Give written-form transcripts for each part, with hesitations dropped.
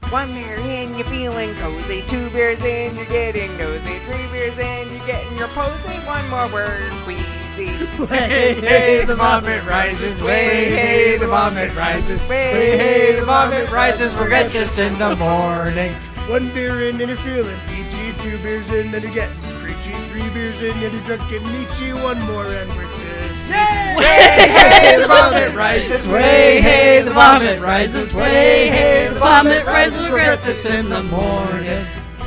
1 beer in, you're feeling cozy. 2 beers in, you're getting nosy. 3 beers in, you're getting your posy. 1 more word, queasy. Way, hey, the vomit rises. Way, hey, the vomit rises. Way, hey, the vomit rises. Regret this in the morning. 1 beer in and you're feeling peachy. 2 beers in and you're getting preachy. 3 beers in and you're drunken Nietzsche. 1 more and we're tipsy. Way, hey, the vomit rises. Way, hey, the vomit rises. Way, hey, the vomit rises. Regret this in the morning.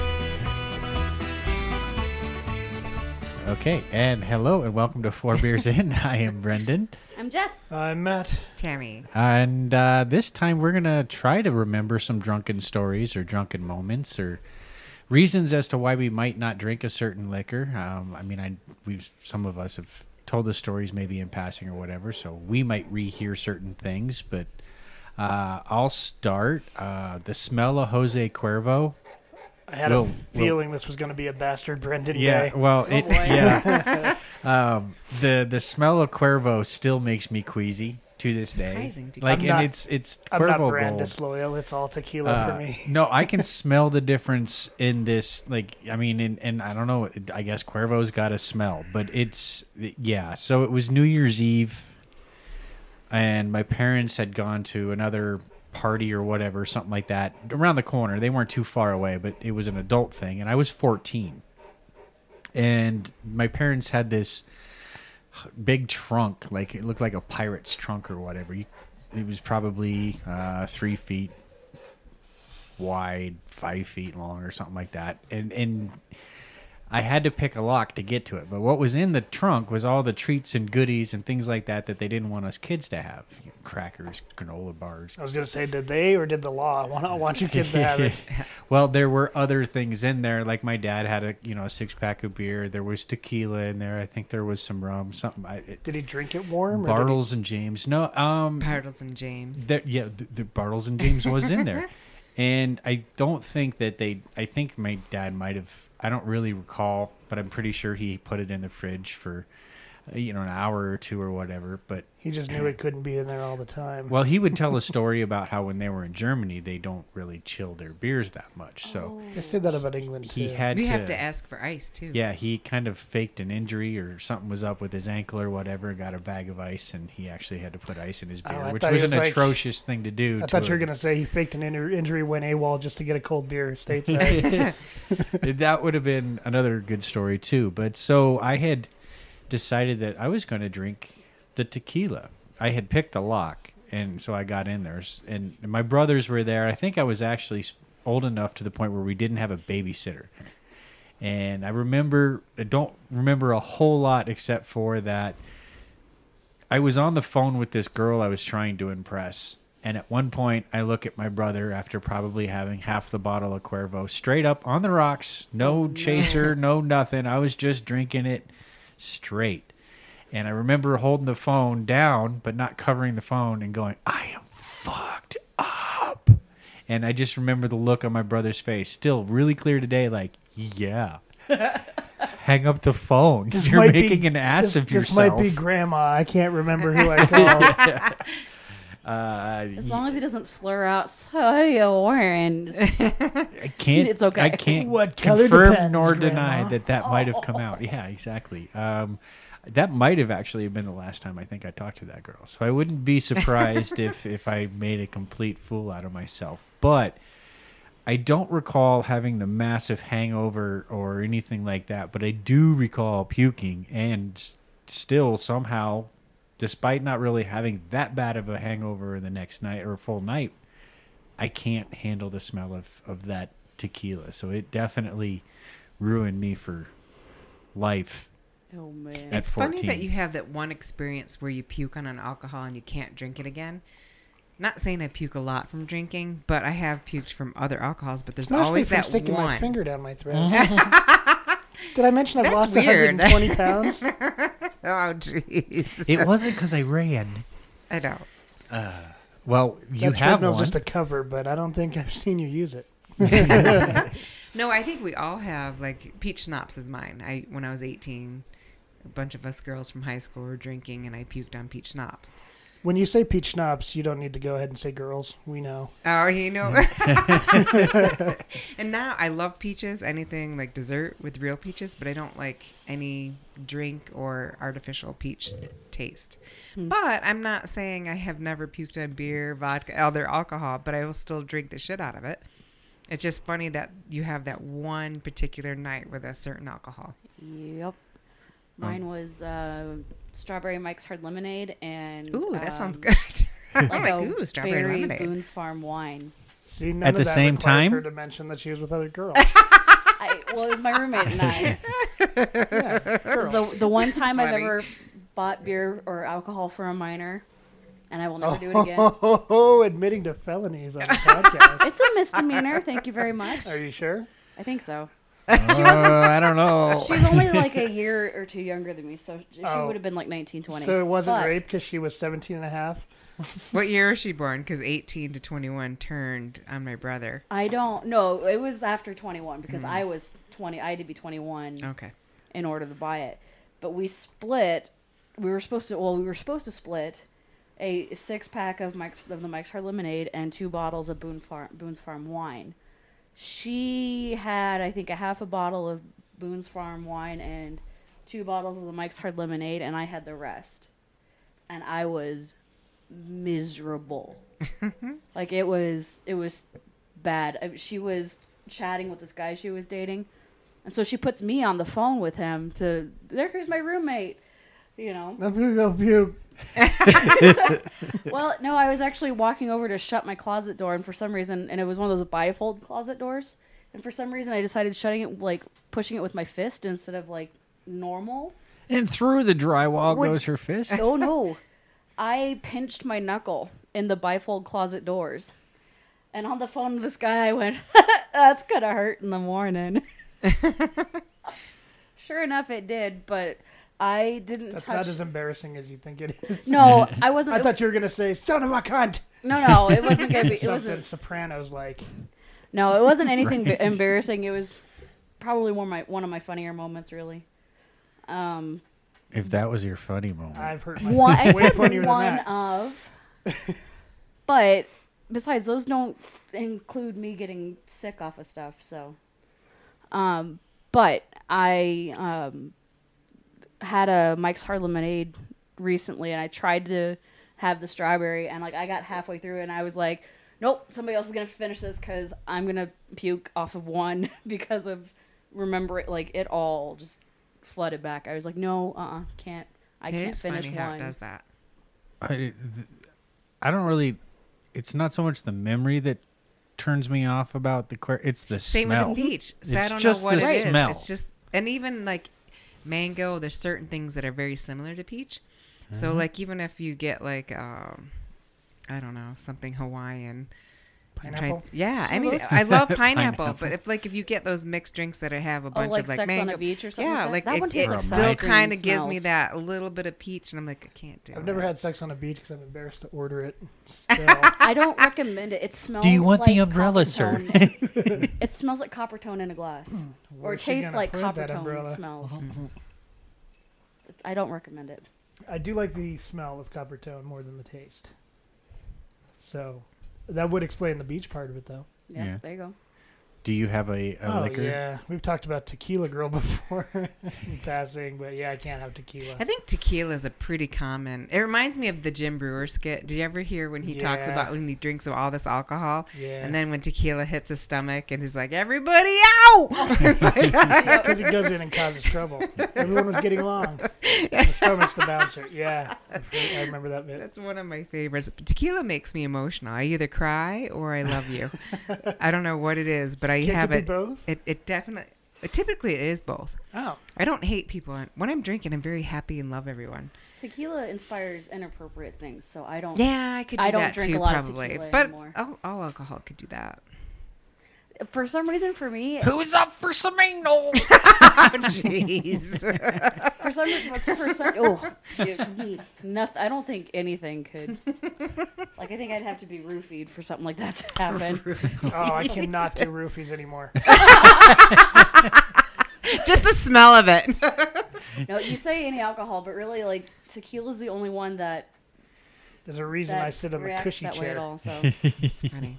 Okay, and hello and welcome to 4 Beers In. I am Brendan. I'm Jess. I'm Matt. Tammy. And this time we're going to try to remember some drunken stories or drunken moments or reasons as to why we might not drink a certain liquor. Some of us have told the stories maybe in passing or whatever, so we might rehear certain things. But I'll start. The smell of Jose Cuervo. I had a feeling this was going to be a bastard Brendan day. Well, the smell of Cuervo still makes me queasy to this day. Surprising to Like, I'm and not- it's I'm Cuervo not Gold. brand disloyal. It's all tequila for me. No, I can smell the difference in this. Like, I mean, and I don't know. I guess Cuervo's got a smell, but So it was New Year's Eve, and my parents had gone to another party or whatever, something like that, around the corner. They weren't too far away, but it was an adult thing, and I was 14. And my parents had this big trunk, like it looked like a pirate's trunk or whatever. It was probably 3 feet wide, 5 feet long, or something like that. And I had to pick a lock to get to it. But what was in the trunk was all the treats and goodies and things like that they didn't want us kids to have. Crackers, granola bars. I was going to say, did they or did the law want you kids to have it? Well, there were other things in there. Like my dad had a 6-pack of beer. There was tequila in there. I think there was some rum. Something. Did he drink it warm? Bartles and James. No. Bartles and James. The Bartles and James was in there, and I don't think that I think my dad might have. I don't really recall, but I'm pretty sure he put it in the fridge for, an hour or two or whatever. But He just knew it couldn't be in there all the time. well, he would tell a story about how when they were in Germany, they don't really chill their beers that much. So They said that about England, too. he had We to. have to ask for ice, too. Yeah, he kind of faked an injury or something was up with his ankle or whatever, got a bag of ice, and he actually had to put ice in his beer, I which thought was he was an like- atrocious thing to do. I thought you were going to say he faked an injury, went AWOL just to get a cold beer stateside. That would have been another good story, too. But so I had decided that I was going to drink the tequila. I had picked the lock, and so I got in there. And my brothers were there. I think I was actually old enough to the point where we didn't have a babysitter. And I don't remember a whole lot except for that I was on the phone with this girl I was trying to impress. And at one point, I look at my brother after probably having half the bottle of Cuervo, straight up on the rocks, no chaser, no nothing. I was just drinking it straight. And I remember holding the phone down, but not covering the phone and going, I am fucked up. And I just remember the look on my brother's face, still really clear today, like, yeah. Hang up the phone. You're making an ass of yourself. This might be Grandma. I can't remember who I called. As long as he doesn't slur out, so are you wearing? I can't. It's okay. I can't What color confirm depends, nor Grandma? deny that might have come out. Yeah, exactly. That might have actually been the last time I think I talked to that girl. So I wouldn't be surprised if I made a complete fool out of myself. But I don't recall having the massive hangover or anything like that. But I do recall puking, and still somehow, despite not really having that bad of a hangover the next night or a full night, I can't handle the smell of that tequila. So it definitely ruined me for life. Oh man. At It's funny 14. that you have that one experience where you puke on an alcohol and you can't drink it again. Not saying I puke a lot from drinking, but I have puked from other alcohols. But there's It's mostly always from that sticking one. my finger down my throat. Did I mention I've That's lost weird. 120 pounds? Oh, jeez. It wasn't because I ran. I know. Well, you That have treadmill's one. just a cover, but I don't think I've seen you use it. No, I think we all have, like, peach schnapps is mine. When I was 18, a bunch of us girls from high school were drinking, and I puked on peach schnapps. When you say peach schnapps, you don't need to go ahead and say girls. We know. Oh, And now I love peaches, anything like dessert with real peaches, but I don't like any drink or artificial peach taste. But I'm not saying I have never puked on beer, vodka, other alcohol, but I will still drink the shit out of it. It's just funny that you have that one particular night with a certain alcohol. Yep. Mine was strawberry Mike's Hard Lemonade and Ooh, that sounds good. like a ooh, strawberry berry lemonade. Boone's Farm wine. See, none At of the that same requires time? her to mention that she was with other girls. Well, it was my roommate and I. Yeah, It was girls. the one time I've funny. ever bought beer or alcohol for a minor, and I will never do it again. Oh, admitting to felonies on the podcast. It's a misdemeanor. Thank you very much. Are you sure? I think so. I don't know. She was only like a year or two younger than me, so she Oh. would have been like 19, 20. So it wasn't But rape because she was 17 and a half? What year was she born? Because 18 to 21 turned on my brother. I don't know. It was after 21 because I was 20. I had to be 21 Okay. in order to buy it. But we split. We were supposed to split a 6-pack of the Mike's Hard Lemonade and 2 bottles of Boone's Farm wine. She had, I think, a half a bottle of Boone's Farm wine and 2 bottles of the Mike's Hard Lemonade, and I had the rest. And I was miserable. Like it was bad. She was chatting with this guy she was dating, and so she puts me on the phone with him here's my roommate, you know. I'm going to go puke. Well, no, I was actually walking over to shut my closet door, and for some reason, and it was one of those bifold closet doors, and for some reason I decided pushing it with my fist instead of like normal. And through the drywall goes her fist. Oh no. I pinched my knuckle in the bifold closet doors. And on the phone with this guy, I went, that's going to hurt in the morning. Sure enough, it did, but I didn't That's touch... not as embarrassing as you think it is. No, I wasn't... I thought you were going to say, son of a cunt. No, it wasn't going to be... It Something wasn't, Sopranos like. no, it wasn't anything Right. embarrassing. It was probably one of my funnier moments, really. If that was your funny moment. I've hurt One, I myself way said funnier than one that. of... But besides, those don't include me getting sick off of stuff, so... But I had a Mike's Hard Lemonade recently, and I tried to have the strawberry, and like I got halfway through, and I was like, "Nope, somebody else is gonna finish this because I'm gonna puke off of one because of it all just flooded back." I was like, "No, can't. I can't It's finish funny one." how it does that. I don't really. It's not so much the memory that turns me off about it's the Same smell. with the peach. So It's I don't just know what the it is. smell. It's just, and even like mango, there's certain things that are very similar to peach. So like even if you get like I don't know, something Hawaiian. Pineapple? I love pineapple, Pineapple. but if you get those mixed drinks that have a Oh, bunch like of like Sex mango, on a Beach or something yeah, like like that? That one it tastes like still sour cream kind of gives me smells. that little bit of peach, and I'm like, I can't do it. I've never had sex on a beach because I'm embarrassed to order it. Still. I don't recommend it. It smells. Do you want the like umbrella, copper sir? tone. It smells like copper tone in a glass, or Where's it she tastes gonna like put copper that tone umbrella? smells. I don't recommend it. I do like the smell of copper tone more than the taste. So that would explain the beach part of it, though. Yeah, there you go. Do you have a liquor? Yeah, we've talked about Tequila Girl before in passing, but yeah, I can't have tequila. I think tequila is a pretty common. It reminds me of the Jim Brewer skit. Did you ever hear when he talks Yeah. about when he drinks all this alcohol, Yeah. and then when tequila hits his stomach, and he's like, "Everybody out!" It's like- Because he goes in and causes trouble. Everyone was getting along. The stomach's the bouncer. Yeah, I remember that bit. That's one of my favorites. Tequila makes me emotional. I either cry or I love you. I don't know what it is, but I Can't have it it. be both? It definitely. Typically, it is both. Oh, I don't hate people. When I'm drinking, I'm very happy and love everyone. Tequila inspires inappropriate things, so I don't. Yeah, I could do I don't that drink too, a lot of probably. tequila But anymore. all alcohol could do that. For some reason, for me, Who's up for some anal? Jeez. nothing. I don't think anything could. Like, I think I'd have to be roofied for something like that to happen. oh, I cannot do roofies anymore. Just the smell of it. No, you say any alcohol, but really, like, tequila's the only one that There's a reason I sit on the reacts cushy that way at chair. all, so. It's funny.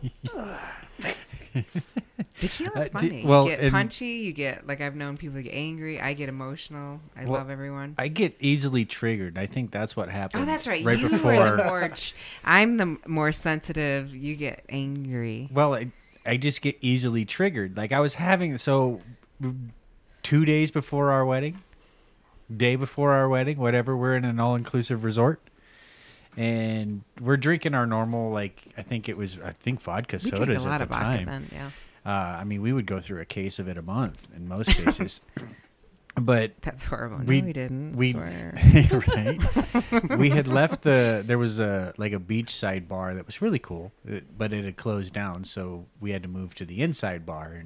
Tequila's funny. well, you get and- punchy. You get like I've known people get angry. I get emotional. I Well, love everyone. I get easily triggered. I think that's what happened. Oh, that's right. Right you before. are the more. I'm the more sensitive. You get angry. Well, I just get easily triggered. Like I was having 2 days before our wedding, day before our wedding, whatever. We're in an all-inclusive resort, and we're drinking our normal, like I think vodka We drink sodas a lot at of the vodka time. then. Yeah, I mean, we would go through a case of it a month in most cases, but that's horrible. We- no, we didn't. we Swear. right. We had left there was a beachside bar that was really cool, but it had closed down, so we had to move to the inside bar. And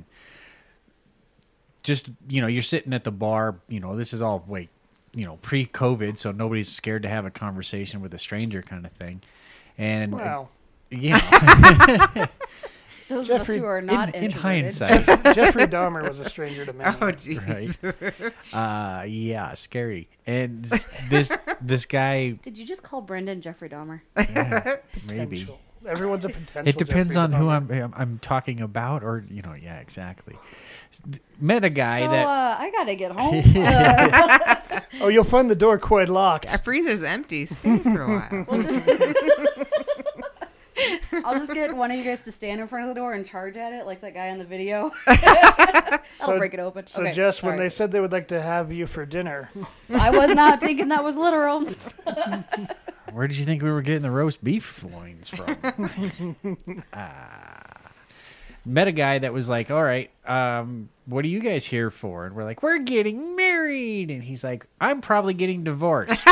just you're sitting at the bar. This is all pre-COVID, so nobody's scared to have a conversation with a stranger, kind of thing. And Wow. yeah, Those of us Jeffrey, who are not in introverted. hindsight, Jeffrey Dahmer was a stranger to many. Oh, jeez. right? Yeah, scary. And this guy, Did you just call Brendan Jeffrey Dahmer? yeah, maybe. Potential. Everyone's a potential. It depends Jeffrey on who Dahmer. I'm talking about, or yeah, exactly. Met a guy So, that I gotta get home. Oh, you'll find the door quite locked. Our freezer's empty. Stay for a while. I'll just get one of you guys to stand in front of the door and charge at it like that guy on the video. I'll break it open. So, Okay, Jess, when sorry. they said they would like to have you for dinner, I was not thinking that was literal. where did you think we were getting the roast beef loins from? Met a guy that was like, all right, what are you guys here for? And we're like, we're getting married. And he's like, I'm probably getting divorced.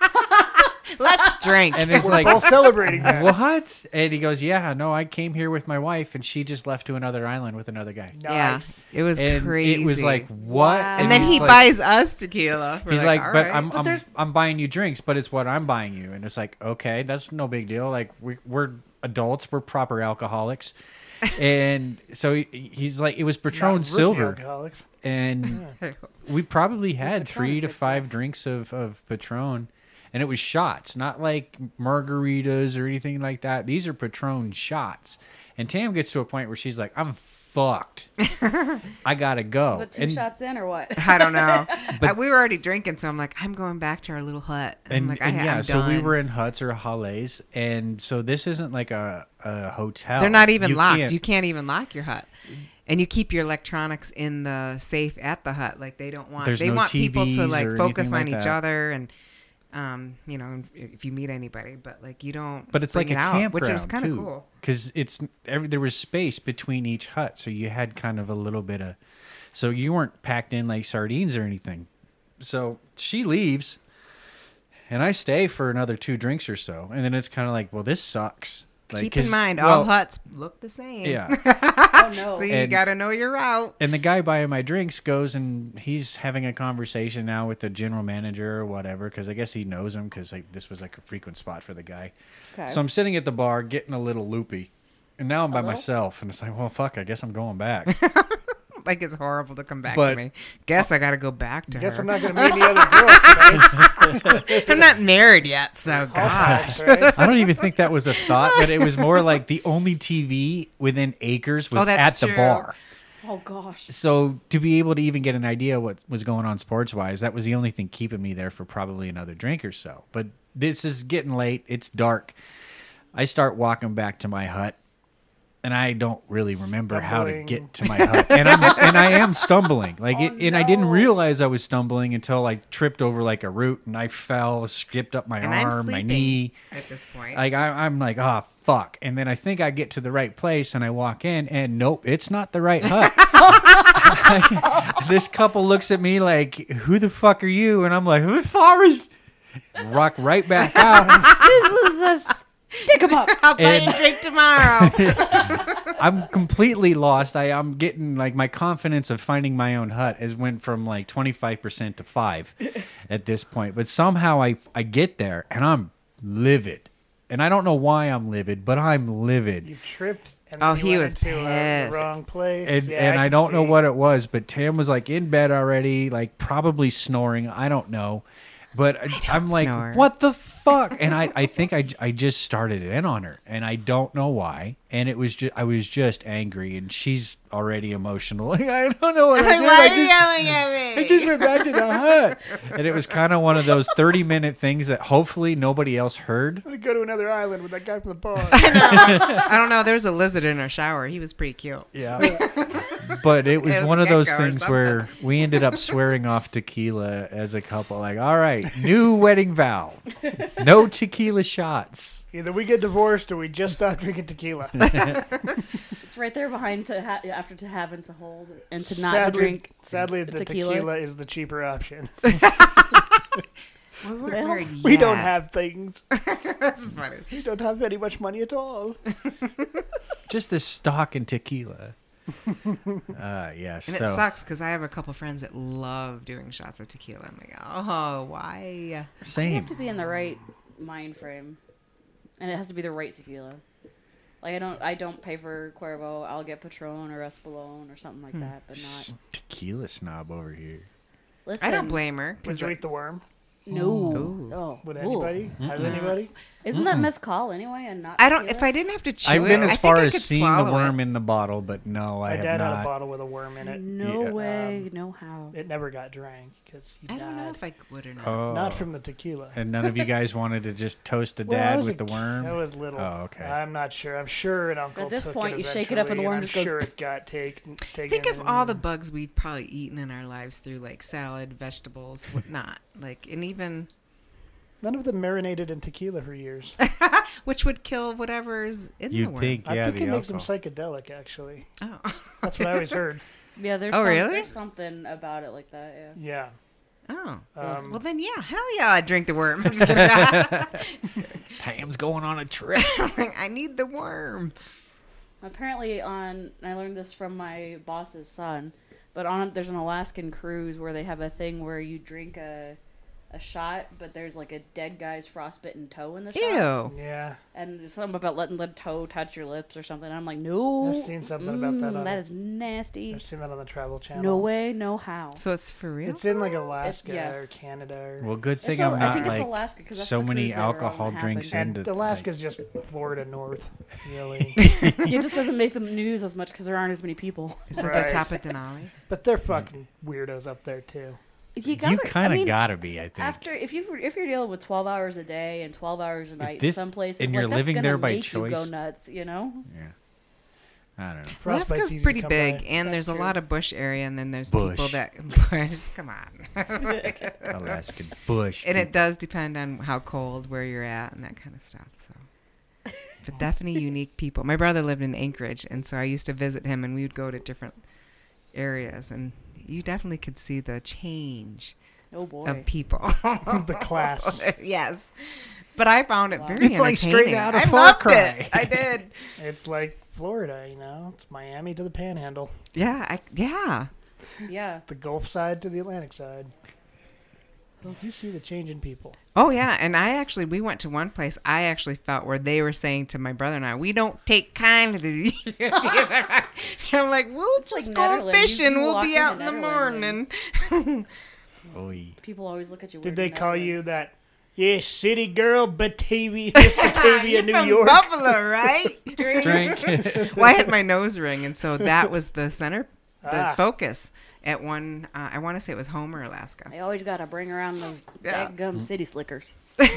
Let's drink. And it's we're like, both celebrating that. what? And he goes, yeah, no, I came here with my wife, and she just left to another island with another guy. Nice. Yeah, it was And crazy. it was like, what? Wow. and then he's he like- buys us tequila. We're He's like, all but right. I'm buying you drinks, but it's what I'm buying you, and it's like, okay, that's no big deal. Like we're adults, we're proper alcoholics, and so he's like, it was Patron Not rookie Silver, alcoholics. and we probably had Patron 3 is to good 5 drinks of Patron, and it was shots, not like margaritas or anything like that. These are Patron shots, and Tam gets to a point where she's like, I'm fucked. I gotta go. Was it 2 shots in or what? I don't know. But- We were already drinking, so I'm like, I'm going back to our little hut. I'm like, I'm so we done. were in huts or halets, and so this isn't like a hotel. They're not even You locked. can't- You can't even lock your hut. And you keep your electronics in the safe at the hut. Like they don't want. There's They no want people to TVs like or focus anything on like each that. other and. If you meet anybody, but like you don't. But it's bring like a it out, campground which was kind of too, cool. because there was space between each hut, so you had kind of a little bit of, so you weren't packed in like sardines or anything. So she leaves, and I stay for another 2 drinks or so, and then it's kind of like, well, this sucks. Like, Keep in 'cause- mind, well, all huts look the same. Yeah. Oh no. So you And- got to know your route. And the guy buying my drinks goes and he's having a conversation now with the general manager or whatever, because I guess he knows him, because this was like a frequent spot for the guy. Okay. So I'm sitting at the bar getting a little loopy, and now I'm by little? myself, and it's like, well, fuck, I guess I'm going back. Like it's horrible to come back But- to me. Guess I got to go back to Guess her. I'm not going to meet any other girls tonight. I'm not married yet, so I'll God. pass, right? I don't even think that was a thought, but it was more like the only TV within acres was Oh, that's at the true. bar. Oh gosh. So to be able to even get an idea what was going on sports wise, that was the only thing keeping me there for probably another drink or so. But this is getting late. It's dark. I start walking back to my hut, and I don't really remember how to Stumbling. get to my hut. And I am stumbling. Like Oh, and I didn't no. realize I was stumbling until I tripped over like a root, and I fell, skipped up my And I'm arm, my sleeping knee. at this point. Like I'm like, oh fuck. And then I think I get to the right place and I walk in, and nope, it's not the right hut. This couple looks at me like, who the fuck are you? And I'm like, who's sorry? Rock right back out. This is a stick 'em up. I'll buy and- you a drink tomorrow. I'm completely lost. I'm getting like my confidence of finding my own hut has went from like 25% to 5 at this point. But somehow I get there and I'm livid. And I don't know why I'm livid, but I'm livid. You tripped and Oh, then you he went was into the pissed. wrong place. And, Yeah, and I can don't know see. what it was, but Tam was like in bed already, like probably snoring. I don't know. But I'm like, snore. what the fuck? And I think I just started in on her, and I don't know why. And it was just I was just angry, and she's already emotional. Like, I don't know what I did. Why are you yelling at me? I just went back to the hut, and it was kind of one of those 30-minute things that hopefully nobody else heard. I'm gonna go to another island with that guy from the bar. I don't know. There was a lizard in our shower. He was pretty cute. Yeah. But it was It was one a of those gecko or things something. where we ended up swearing off tequila as a couple. Like, all right, new wedding vow. No tequila shots. Either we get divorced or we just stop drinking tequila. It's right there behind after to have and to hold and to not drink. Sadly, the tequila. tequila is the cheaper option. We weren't Well, married We don't yet. have things. That's funny. We don't have very much money at all. Just this stock in tequila. Yeah, And so it sucks because I have a couple friends that love doing shots of tequila. I'm like, oh, why? You same. have to be in the right mind frame, and it has to be the right tequila. Like I don't pay for Cuervo. I'll get Patron or Espolón or something like that, but not. Tequila snob over here. Listen, I don't blame her. Would you eat the worm? No. Ooh. Oh. Would Ooh. anybody? Has anybody? Isn't that mezcal anyway, and not? I don't. tequila? If I didn't have to chew I've it, been I as think far I as could seeing the swallow worm it. in the bottle, but no, I My have dad had a not. bottle with a worm in it. No Yeah. way, no how. It never got drank because he I don't know died. if I would or not. Oh. Not from the tequila. And none of you guys wanted to just toast a Well, I dad was with the a worm? I was little. Oh, okay. I'm not sure. I'm sure an uncle At this took point, it you shake it up and the eventually, worm I'm just goes sure it got taken. Think of and- all the bugs we've probably eaten in our lives through like salad, vegetables, whatnot. Like, and even None of them marinated in tequila for years. which would kill whatever's in the You'd worm. think, yeah, I think the it makes them alcohol. psychedelic, actually. Oh, That's what I always heard. Yeah, there's Oh, really? there's something about it like that. Yeah. Yeah. oh. Well, then yeah, hell yeah, I'd drink the worm. I'm just kidding. Pam's going on a trip. I need the worm. Apparently, I learned this from my boss's son, but there's an Alaskan cruise where they have a thing where you drink a shot, but there's like a dead guy's frostbitten toe in the shot. Ew. Yeah. And there's something about letting the toe touch your lips or something. I'm like, no. I've seen something about that on That it. is nasty. I've seen that on the Travel Channel. No way, no how. So it's for real. It's in like Alaska yeah. or Canada. Or... Well, good thing So, I'm I not think it's like Alaska, 'cause that's so the many cruise they were on alcohol that drinks happened. and into Alaska's just Florida north, really. It just doesn't make the news as much because there aren't as many people. Is it Right. the top of Denali? But they're fucking weirdos up there too. You You kind of gotta be, I think. After if you're dealing with 12 hours a day and 12 hours a night, this- some places and like, you're that's living gonna there by make you go choice. nuts, you know. Yeah. I don't know. Frostbite's Alaska's easy to pretty come big, by. and That's there's a true. lot of bush area, and then there's Bush. people that bush. Come on. Alaskan bush. And it does depend on how cold, where you're at, and that kind of stuff. So, but definitely unique people. My brother lived in Anchorage, and so I used to visit him, and we would go to different areas, and you definitely could see the change Oh boy. of people. The class. Yes, but I found it Wow. very It's like straight entertaining. out of I Far loved Cry. it. I did. It's like Florida, you know. It's Miami to the Panhandle, Yeah, yeah. Yeah. the Gulf side to the Atlantic side. You see the change in people. Oh yeah, and we went to one place I actually felt where they were saying to my brother and I, we don't take kindly to you. I'm like, we'll It's like just go Netherlands. fishing. You We'll walk be into out in the Netherlands morning. Oy. People always look at you. Did weird they in call Netherlands. you that? Yeah, city girl, Batavia, Miss Batavia, You're New from York. Buffalo, right? Drink. Well, I had my nose ring, and so that was the center, the Ah. focus at one. I want to say it was Homer, Alaska. I always gotta bring around those Yeah. gum city slickers.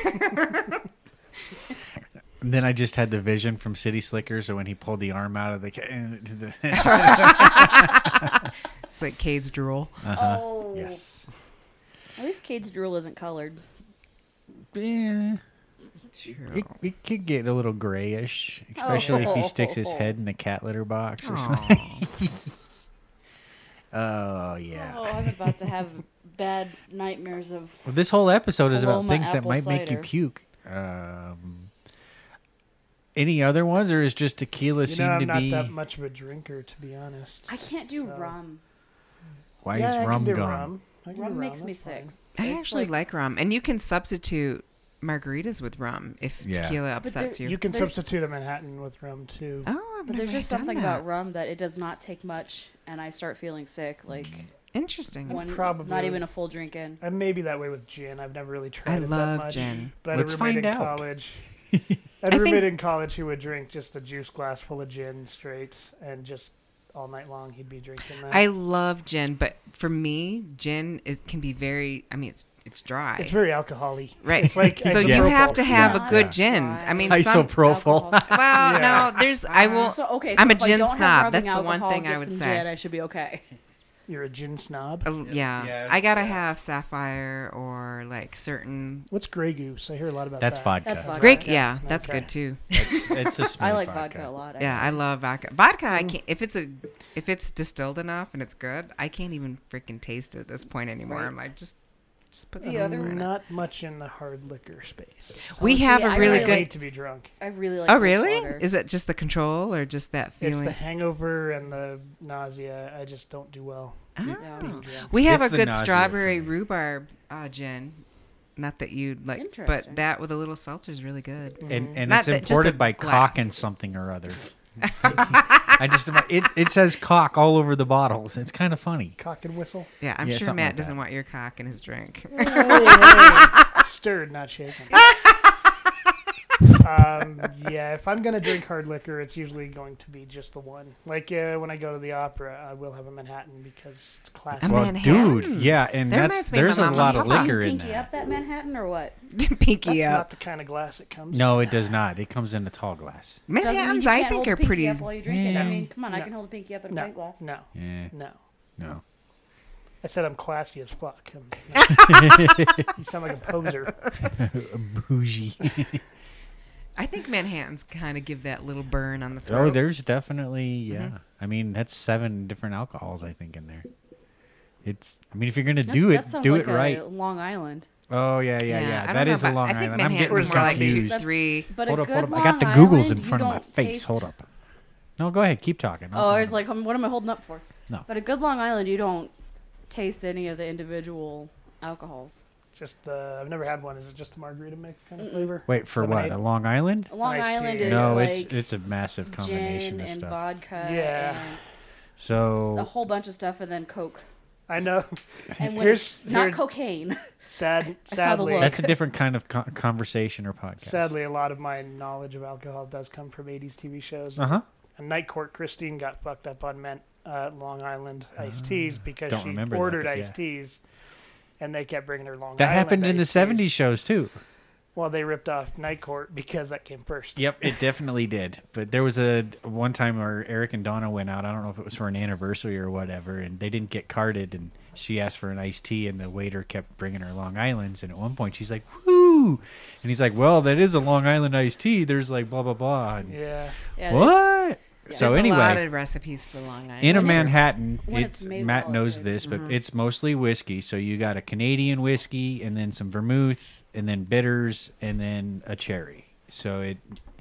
And then I just had the vision from City Slickers, or when he pulled the arm out of the. It's like Cade's drool. Oh. Yes. At least Cade's drool isn't colored. Yeah. True. It could get a little grayish, especially if he sticks his head in the cat litter box or something. Aw. Oh, yeah. Oh, I'm about to have bad nightmares of. Well, this whole episode is about Paloma things that apple might make you cider. puke. Any other ones, or is just tequila You seem know, I'm to not be? that much of a drinker, to be honest. I can't do So- rum. Why yeah, is I rum can do gone? rum. I can Rum do makes me that's sick. fine. I It's actually like rum, and you can substitute margaritas with rum if Yeah. tequila But upsets there- you. You can There's- substitute a Manhattan with rum too. Oh, I've But never there's just done something that. about rum that it does not take much, and I start feeling sick. Like Interesting. One, Probably. not even a full drink in. I may be that way with gin. I've never really tried I it love that much. gin. But I had Let's a roommate find in out. college. I had a I think- roommate in college who would drink just a juice glass full of gin straight, and just all night long he'd be drinking that. I love gin, but for me, gin it can be very. I mean, it's dry. It's very alcohol-y. Right. It's like so you isopropyl. have to have Yeah. a good Yeah. gin. Dry. I mean, some, Isopropyl. Alcohol. well, Yeah. no, there's. I will. So, okay, I'm so a if I gin don't have snob. rubbing That's the one alcohol, thing I get would some say. Gin, I should be okay. You're a gin snob. Yeah. Yeah. I gotta have Sapphire or like certain. What's Grey Goose? I hear a lot about That's that. vodka. That's vodka. Great, Okay. yeah, that's Okay. good too. It's a smooth I like vodka. vodka a lot. Yeah, I actually. love vodka. Vodka, I can't. If it's distilled enough and it's good, I can't even freaking taste it at this point anymore. Right. I'm like, just put The some other- in it. Not much in the hard liquor space. We See, have a I really I good. hate to be drunk. I really like. Oh, Busch really? Lager. Is it just the control or just that It's feeling? the hangover and the nausea. I just don't do well Ah. Yeah. being drunk. We have It's a the good nausea strawberry for me. rhubarb gin. Not that you'd like, Interesting. but that with a little seltzer is really good. And Not it's that- just imported a by glass. Cock and something or other. I just it says Cock all over the bottles. It's kind of funny. Cock and whistle. Yeah, I'm Yeah, sure something Matt like that. doesn't want your cock in his drink. Hey, hey. Stirred, not shaken. Yeah, if I'm gonna drink hard liquor, it's usually going to be just the one. Like when I go to the opera, I will have a Manhattan because it's classic. A Well, Manhattan. dude, yeah, and That that's reminds me of there's my a mama. lot of Mama. liquor in Pinky that. up that Manhattan or what? Pinky That's up. not the kind of glass it comes. No, in. it does not. It comes in a tall glass. Doesn't mean Manhattans, you I can't think, hold are the pinky pretty. up while you drink it. I Yeah. mean, come on, I No. can hold the pinky up in a No, pint glass. no, Yeah, no. no. I said I'm classy as fuck. You sound like a poser. Bougie. I think Manhattans kind of give that little burn on the throat. Oh, there's definitely yeah. Mhm. I mean, that's 7 different alcohols I think in there. It's. I mean, if you're gonna That- do that it, sounds do like it right. a Long Island. Oh yeah. I That don't know is a about- Long I think Island. I'm getting Manhattan's more like confused. 2-3. But Hold a up, good hold up. Long I got the Googles Island, in you front of my don't face. taste- Hold up. No, go ahead. Keep talking. Oh, I was like, what am I holding up for? No. But a good Long Island, you don't taste any of the individual alcohols. Just I've never had one. Is it just a margarita mix kind of Mm-mm. flavor? Wait for Lemonade? what? A Long Island? A Long Iced Island tea. is No, like it's a massive combination gin of and stuff. vodka. Yeah. And it's a So whole bunch of stuff, and then Coke. I know. And when Here's it's not here- cocaine. Sadly, look. that's a different kind of conversation or podcast. sadly, a lot of my knowledge of alcohol does come from 80s TV shows. Uh huh. And Night Court Christine got fucked up on Long Island iced teas because don't she remember that, ordered but yeah. iced teas, and they kept bringing her Long That Island happened in the iced 70s teas. shows too. Well, they ripped off Night Court because that came first. Yep, it definitely did. But there was a one time where Eric and Donna went out. I don't know if it was for an anniversary or whatever, and they didn't get carded. And she asked for an iced tea, and the waiter kept bringing her Long Islands. And at one point, she's like, "Whoo!" And he's like, "Well, that is a Long Island iced tea. There's like blah blah blah." And, Yeah. Yeah, what? Yeah. There's So a lot anyway, of recipes for Long Island. in a When it's- Manhattan, when it's it's made Matt well, knows it's good. this, but it's mostly whiskey. So you got a Canadian whiskey, and then some vermouth, and then bitters, and then a cherry. So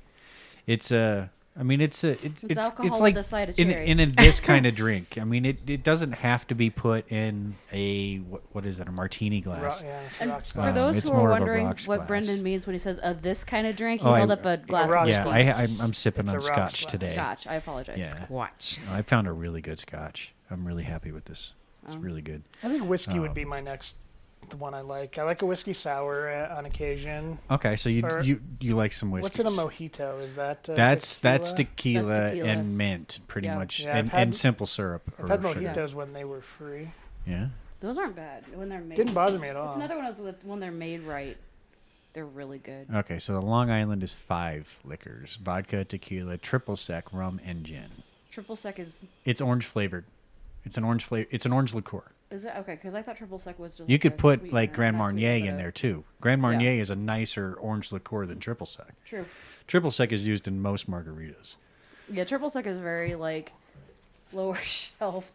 it's a. I mean, it's alcohol with like a side of in cherry. this kind of drink. I mean, it doesn't have to be put in a what is it, a martini glass. Yeah, it's And rocks for glass. those it's who more are of a wondering rocks what glass. Brendan means when he says this kind of drink, he Oh, held I- up a glass rocks of Yeah, glass. I'm sipping It's a on rocks scotch glass. today. scotch. I apologize. Yeah. Squatch. I found a really good scotch. I'm really happy with this. It's Oh. really good. I think whiskey Oh. would be my next, the one I like. I like a whiskey sour on occasion. Okay, so Or- you like some whiskey? What's in a mojito? Is that That's tequila? tequila, That's tequila. and mint, pretty Yeah. much, Yeah, I've and, had- and simple syrup. I've or had sugar. mojitos when they were free. Yeah. Those aren't bad when they're made. Didn't bother me at all. It's another one is when they're made right. They're really good. Okay, so the Long Island is 5 liquors: vodka, tequila, triple sec, rum, and gin. Triple sec is It's orange flavored. It's an orange It's an orange liqueur. it okay? Because I thought triple sec was just You like could a put sweetener, like Grand not Marnier sweetener, in but there too. Grand Marnier is a nicer orange liqueur than triple sec. True. Triple sec is used in most margaritas. Yeah, triple sec is very like lower shelf.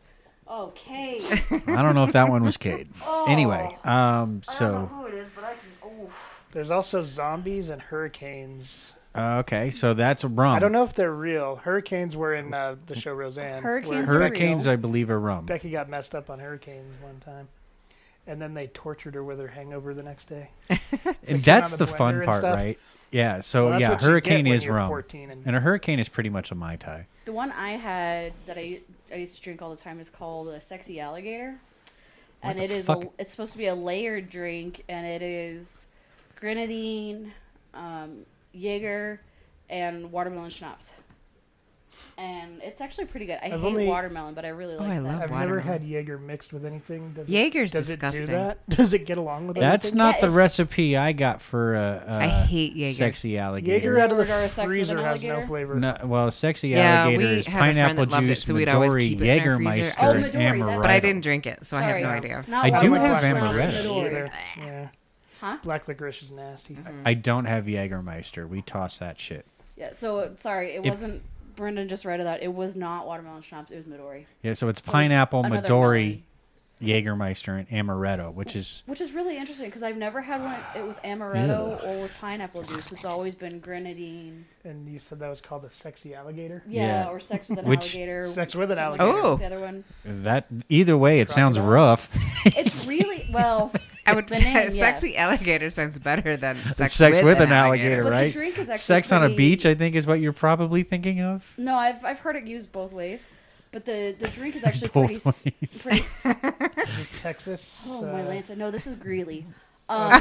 Okay. I don't know if that one was Cade. Oh. Anyway, I don't know so who it is, but I can. Oh. There's also zombies and hurricanes. okay, so that's rum. I don't know if they're real. Hurricanes were in the show Roseanne. where Hurricanes are Hurricanes, real. I believe, are rum. Becky got messed up on hurricanes one time. And then they tortured her with her hangover the next day. And on that's the the blender fun and part, stuff. right? Yeah. So Well, that's yeah, what you get hurricane when is you're rum, 14 and- and a hurricane is pretty much a mai tai. The one I had that I used to drink all the time is called a sexy alligator. and the it is fuck? it's supposed to be a layered drink, and it is grenadine, Jaeger, and watermelon schnapps. And it's actually pretty good. I I've hate only- watermelon, but I really like I that. love I've never watermelon. had Jaeger mixed with anything. Jaeger's does it disgusting. do that? Does it get along with That's anything? not the it's- recipe I got for I hate Jaeger. sexy alligator. Jaeger out of Order a the sex with an freezer has no alligator? flavor. No, well, sexy Yeah, alligator we is had a friend pineapple that loved it, juice, so we'd always Midori, keep it in our freezer. Jägermeister, Oh, and Midori, that's- Amaretto. But I didn't drink it, so I have Sorry. no idea. Not I do watermelon have schnapps, Amaretto. Midori. Either. Yeah. Huh? Black licorice is nasty. I don't have Jägermeister. We toss that shit. Yeah, so sorry, it If- wasn't. Brendan just read it out. It was not watermelon schnapps. It was Midori. Yeah, so it's pineapple, Another Midori, melon. Jägermeister, and Amaretto, which is Which is really interesting because I've never had one it with amaretto or with pineapple juice. It's always been grenadine. And you said that was called a sexy alligator? Yeah, Yeah. or sex with an Which- alligator. Sex with an something alligator. like Oh. that's the other one. that. Either way, it sounds Crocodile? rough. It's really well. I would. the name, yes. Sexy alligator sounds better than sex, with an alligator, But the right? drink is actually Sex on a pretty- beach, I think, is what you're probably thinking of. No, I've heard it used both ways, but the drink is actually Both pretty. ways. Is this Texas? Oh my Lanta! No, this is Greeley. Okay.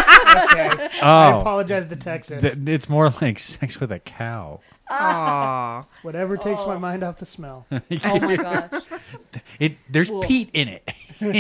I Oh, apologize to Texas. it's more like sex with a cow. Aww. Whatever takes my Oh. mind off the smell. Oh my gosh! There's Cool. peat in it.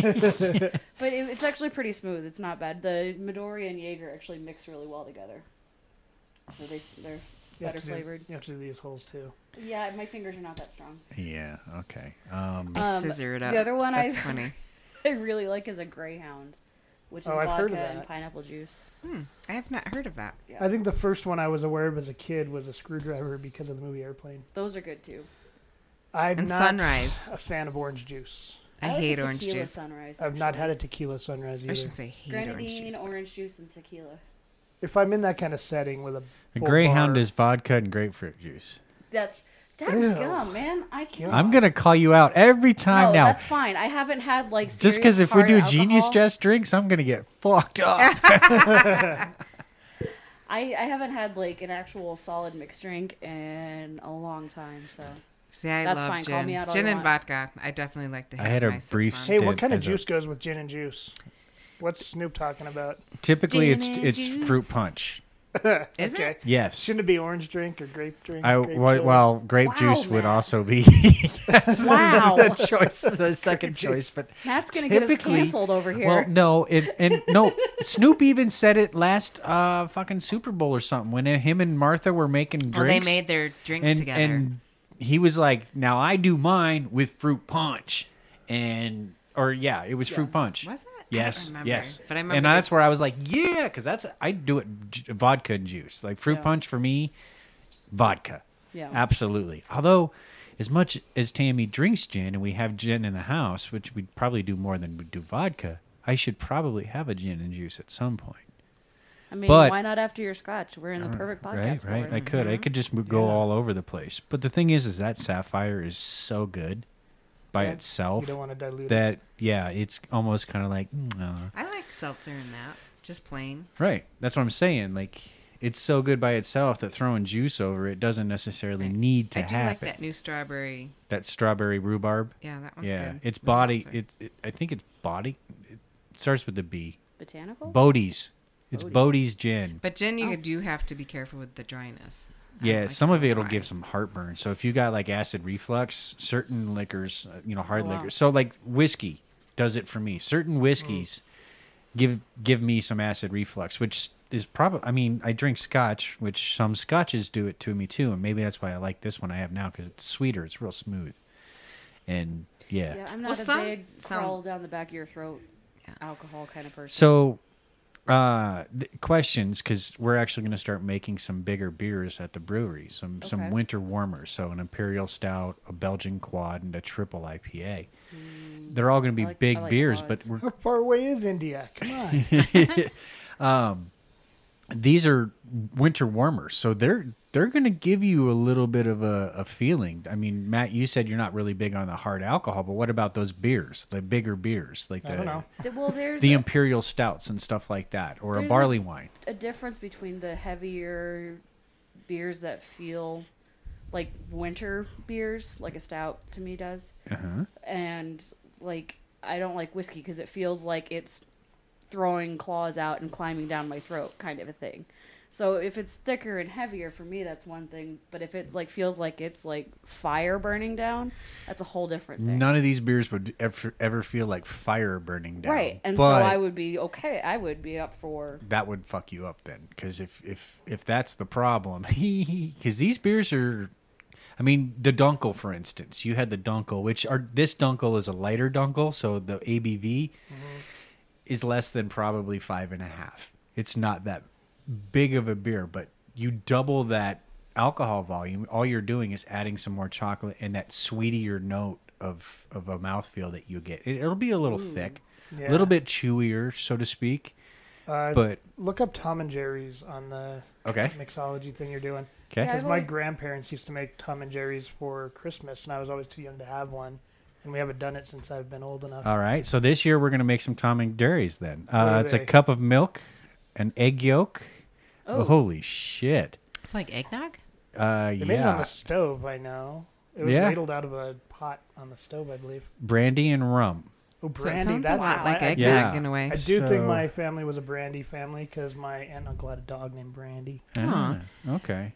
But it's actually pretty smooth. It's not bad. The Midori and Jaeger actually mix really well together, so they're You have better to do- flavored. You have to do these holes too. Yeah, my fingers are not that strong. Yeah. Okay. Scissor it up. The other one That's I funny. I really like is a Greyhound, which is Oh, I've vodka heard of and that. pineapple juice. I have not heard of that. Yeah. I think the first one I was aware of as a kid was a screwdriver because of the movie Airplane. Those are good too. I'm And not Sunrise. a fan of orange juice. I like hate the orange tequila juice. Sunrise. I've not actually. had a tequila sunrise I either. should say hate orange Grenadine, juice. orange juice, and tequila. If I'm in that kind of setting with a a full Greyhound bar- is vodka and grapefruit juice. That's Ew. gum, man. I can't. I'm gonna call you out every time No, now. that's fine. I haven't had like Just serious because if we hard do alcohol. Genius Dress drinks, I'm gonna get fucked up. I haven't had like an actual solid mixed drink in a long time. So See, I That's love fine. gin. Call me out all Gin you and want. vodka. I definitely like to I have had a my sips brief on. Hey, stint what kind of as a- juice goes with gin and juice? What's Snoop talking about? Typically, Gin and it's juice. fruit punch. Is Okay. it? Yes. Shouldn't it be orange drink or grape drink? I Grape well, soda? well, grape Wow, juice would Matt. also be wow, the choice, the second choice. But Matt's gonna get us typically- canceled over here. well, no, and no, Snoop even said it last fucking Super Bowl or something when him and Martha were making Oh, they drinks. made their drinks and together. and he was like, "Now I do mine with fruit punch," and or yeah, it was fruit punch. Was it? I Yes, don't remember. yes. But I remember and the- that's where I was like, yeah, because I do it vodka and juice. Like fruit Yeah. punch for me, vodka. yeah. Absolutely. Although, as much as Tammy drinks gin and we have gin in the house, which we'd probably do more than we do vodka, I should probably have a gin and juice at some point. I mean, but- why not after your scotch? We're in the perfect podcast. Right, for right. it. I could. I could just go Yeah. all over the place. But the thing is that Sapphire is so good by Yeah. itself You don't want to dilute it. that, yeah, it's almost kind of like, I like seltzer in that. Just plain. Right. That's what I'm saying. Like, it's so good by itself that throwing juice over it doesn't necessarily Right. need to I do happen. like that new strawberry. That strawberry rhubarb. Yeah, that one's Yeah, good. it's The body. seltzer. I think it's body. It starts with the B. Botanical. Bodie's. It's Bodie's. Bodie's gin. But gin, you Oh. do have to be careful with the dryness. I don't Yeah, like some it of it'll dry. give some heartburn. So if you got like acid reflux, certain liquors, hard Oh, wow. liquors. So like whiskey does it for me. Certain whiskeys give me some acid reflux, which is probably. I mean, I drink scotch, which some scotches do it to me too, and maybe that's why I like this one I have now because it's sweeter. It's real smooth, and yeah. Yeah, I'm Well, not a some- big some- crawl down the back of your throat Yeah. alcohol kind of person. So, questions because we're actually going to start making some bigger beers at the brewery. Some Okay. winter warmers. So an imperial stout, a Belgian quad, and a triple IPA. They're all going to be I like- big I like beers, quads. but we're How far away is India? Come on. these are winter warmers, so they're going to give you a little bit of a feeling. I mean, Matt, you said you're not really big on the hard alcohol, but what about those beers, the bigger beers, like I don't know. Well, there's the a, imperial stouts and stuff like that, or a There's a- barley wine? a difference between the heavier beers that feel like winter beers, like a stout to me does, Uh-huh. and like I don't like whiskey because it feels like it's throwing claws out and climbing down my throat, kind of a thing. So if it's thicker and heavier, for me, that's one thing. But if it like feels like it's like fire burning down, that's a whole different thing. None of these beers would ever feel like fire burning down. Right, and but so I would be okay. I would be up for. that would fuck you up then, because if that's the problem, because these beers are, I mean, the Dunkel, for instance, you had the Dunkel, this Dunkel is a lighter Dunkel, so the ABV is less than probably 5.5. It's not that big of a beer, but you double that alcohol volume, all you're doing is adding some more chocolate and that sweetier note of a mouthfeel that you get. It'll be a little thick, a little bit chewier, so to speak. But look up Tom and Jerry's on the mixology thing you're doing. Okay. Because my grandparents used to make Tom and Jerry's for Christmas, and I was always too young to have one. And we haven't done it since I've been old enough. All right. So this year we're going to make some Tom and Jerry's then. What It's are a they? cup of milk, an egg yolk. Oh. Holy shit. It's like eggnog? They made it on the stove, I know. It was ladled out of a pot on the stove, I believe. Brandy and rum. Oh, So it brandy. sounds That's a lot like I eggnog Yeah. in a way. I do think So- my family was a brandy family because my aunt and uncle had a dog named Brandy. Ah, okay.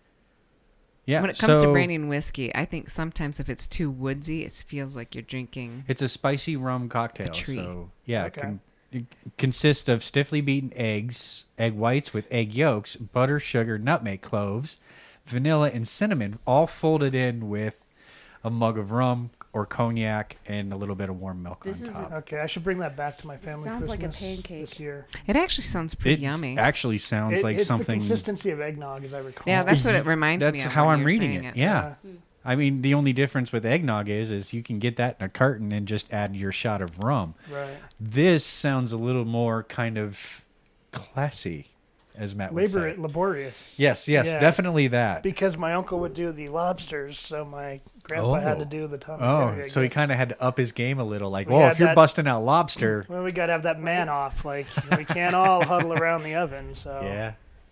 Yeah. When it comes to so brandy and whiskey, I think sometimes if it's too woodsy, it feels like you're drinking. it's a spicy rum cocktail. A tree. So yeah, Okay. it consists of stiffly beaten eggs, egg whites with egg yolks, butter, sugar, nutmeg, cloves, vanilla, and cinnamon, all folded in with a mug of rum or cognac and a little bit of warm milk This on is top. Okay, I should bring that back to my family sounds like a Christmas pancake. this year. It actually sounds pretty yummy. Actually sounds like It's something. the consistency of eggnog, as I recall. Yeah, that's what it reminds me That's of. how when I'm you're reading saying it. Yeah. I mean, the only difference with eggnog is you can get that in a carton and just add your shot of rum. Right. This sounds a little more kind of classy, as Matt would say. Laborious. Yes, Yeah. definitely that. Because my uncle would do the lobsters, so my grandpa had to do the Tom and Jerry. I So he guess. kind of had to up his game a little. Like, We well, had if you're that- busting out lobster, Well, we got to have that man off. Like, we can't all huddle around the oven, so. yeah.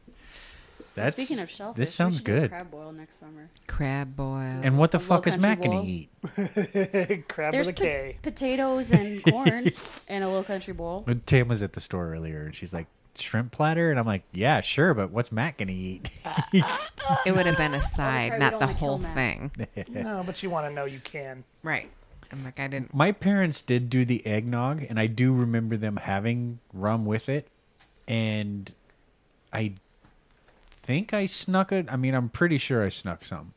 So speaking of shellfish, This sounds we should do a good. crab boil next summer. Crab boil. And what the A Low fuck is Country Matt gonna bowl. eat? Crab There's with a K. potatoes and corn in a Low Country bowl. When Tam was at the store earlier, and she's like, "Shrimp platter," and I'm like, "Yeah, sure, but what's Matt gonna eat?" It would have been a side, right, not we'd the only kill whole Matt. thing. No, but you want to know you can. Right. I'm like, I didn't. My parents did do the eggnog, and I do remember them having rum with it. And I think I snuck it. I mean, I'm pretty sure I snuck some.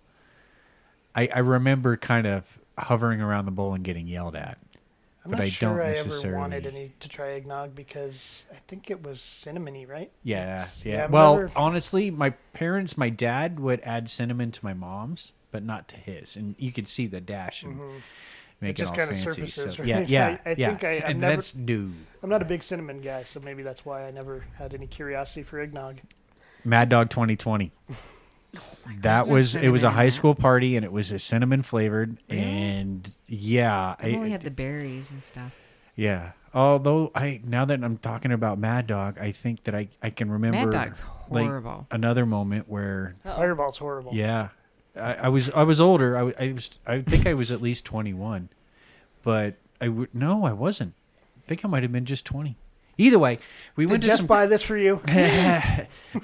I remember kind of hovering around the bowl and getting yelled at. I'm But not I sure don't I ever necessarily- wanted any to try eggnog because I think it was cinnamony, right? Yeah, It's- yeah. I've Well, never- honestly, my dad would add cinnamon to my mom's, but not to his. And you could see the dash and make it just all kinda fancy. surfaces, So, right? yeah, yeah, I yeah. think I've And never- that's new. I'm not a big cinnamon guy, so maybe that's why I never had any curiosity for eggnog. Mad Dog 2020. That there's was it was a cinnamon in high that. school party and it was a cinnamon flavored Really? and yeah, I've only had the berries and stuff. yeah. Although now that I'm talking about Mad Dog, I think that I can remember Mad Dog's like, horrible. another moment where Fireball's horrible. yeah, I was older. I think I was at least 21, but I wasn't. I think I might have been just 20. Either way, we Did went to Jess some. buy this for you? Right?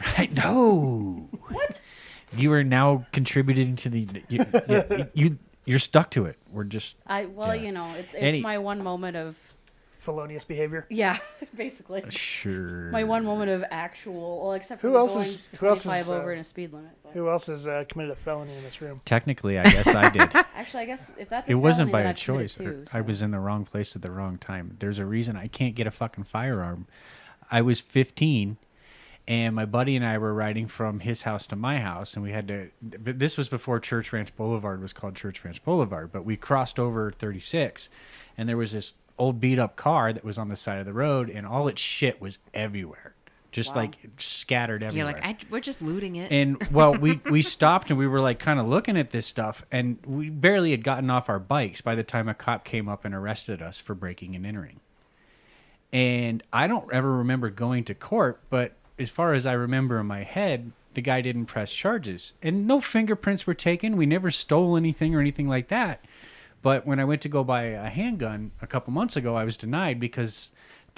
No. What? You are now contributing to the. You're stuck to it. We're just. Yeah. It's Any- my one moment of Felonious behavior. yeah, basically. Sure. My one moment of actual, well, except for Who the else going is- who else 25 is, over in a speed limit. But Who else has committed a felony in this room? Technically, I guess I did. actually, I guess if that's a It wasn't felony, by then a I've committed choice. two, I so. was in the wrong place at the wrong time. There's a reason I can't get a fucking firearm. I was 15, and my buddy and I were riding from his house to my house, and we had to. But this was before Church Ranch Boulevard was called Church Ranch Boulevard. But we crossed over 36, and there was this old beat up car that was on the side of the road, and all its shit was everywhere, just Wow. like scattered everywhere. You're like, we're just looting it. And well, we stopped and we were like kind of looking at this stuff, and we barely had gotten off our bikes by the time a cop came up and arrested us for breaking and entering. And I don't ever remember going to court, but as far as I remember in my head, the guy didn't press charges, and no fingerprints were taken. We never stole anything or anything like that. But when I went to go buy a handgun a couple months ago, I was denied because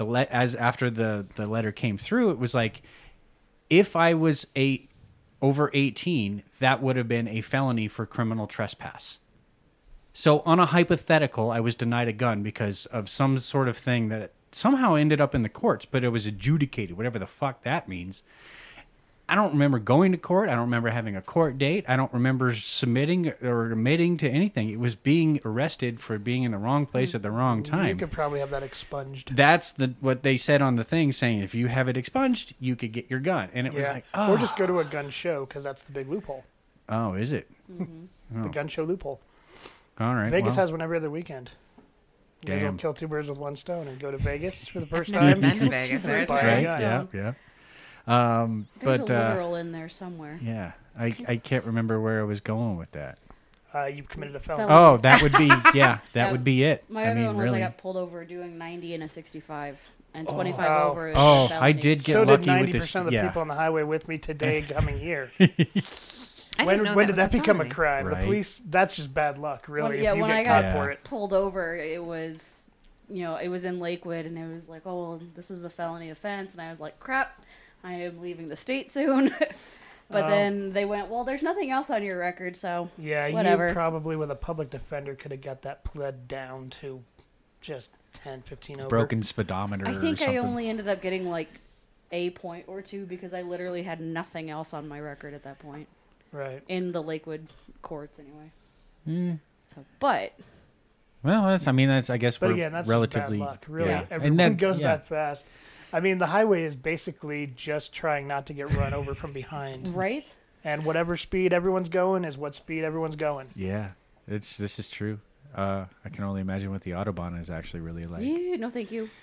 after the letter came through, it was like, if I was over 18, that would have been a felony for criminal trespass. So on a hypothetical, I was denied a gun because of some sort of thing that somehow ended up in the courts, but it was adjudicated, whatever the fuck that means. I don't remember going to court. I don't remember having a court date. I don't remember submitting or admitting to anything. It was being arrested for being in the wrong place at the wrong time. You could probably have that expunged. That's what they said on the thing, saying if you have it expunged, you could get your gun. And it was like, oh. Or just go to a gun show, because that's the big loophole. Oh, is it? The gun show loophole. All right. Vegas has one every other weekend. You guys will Damn. kill two birds with one stone and go to Vegas for the first Never time. been to Vegas. There's Buy a Right? gun. Yeah. There's But a literal in there somewhere. yeah, I can't remember where I was going with that. You've committed a felony. Felony. Oh, that would be that Yeah, would be it. My I other mean, one was really. I got pulled over doing 90 and a 65, and 25 Wow. over. Is Oh, a I felony. did get So lucky did with this. 90% of the Yeah. people on the highway with me today coming here. I didn't know When did was that become a felony. crime? Right. The police, that's just bad luck, really, When- if yeah, you when get I caught got- for it. Pulled over. It was, it was in Lakewood, and it was like, oh, well, this is a felony offense, and I was like, crap, I am leaving the state soon. But then they went, well, there's nothing else on your record, so Yeah, whatever. you probably, with a public defender, could have got that pled down to just 10, 15 over. Broken speedometer. I think or something. I only ended up getting like a point or two because I literally had nothing else on my record at that point Right. in the Lakewood courts, anyway. Mm. So, but Well, that's. I guess But we're again, that's relatively. just bad luck. Really, Yeah. everyone And then goes that fast. I mean, the highway is basically just trying not to get run over from behind. right. And whatever speed everyone's going is what speed everyone's going. Yeah, this is true. I can only imagine what the Autobahn is actually really like. Yeah, no, thank you.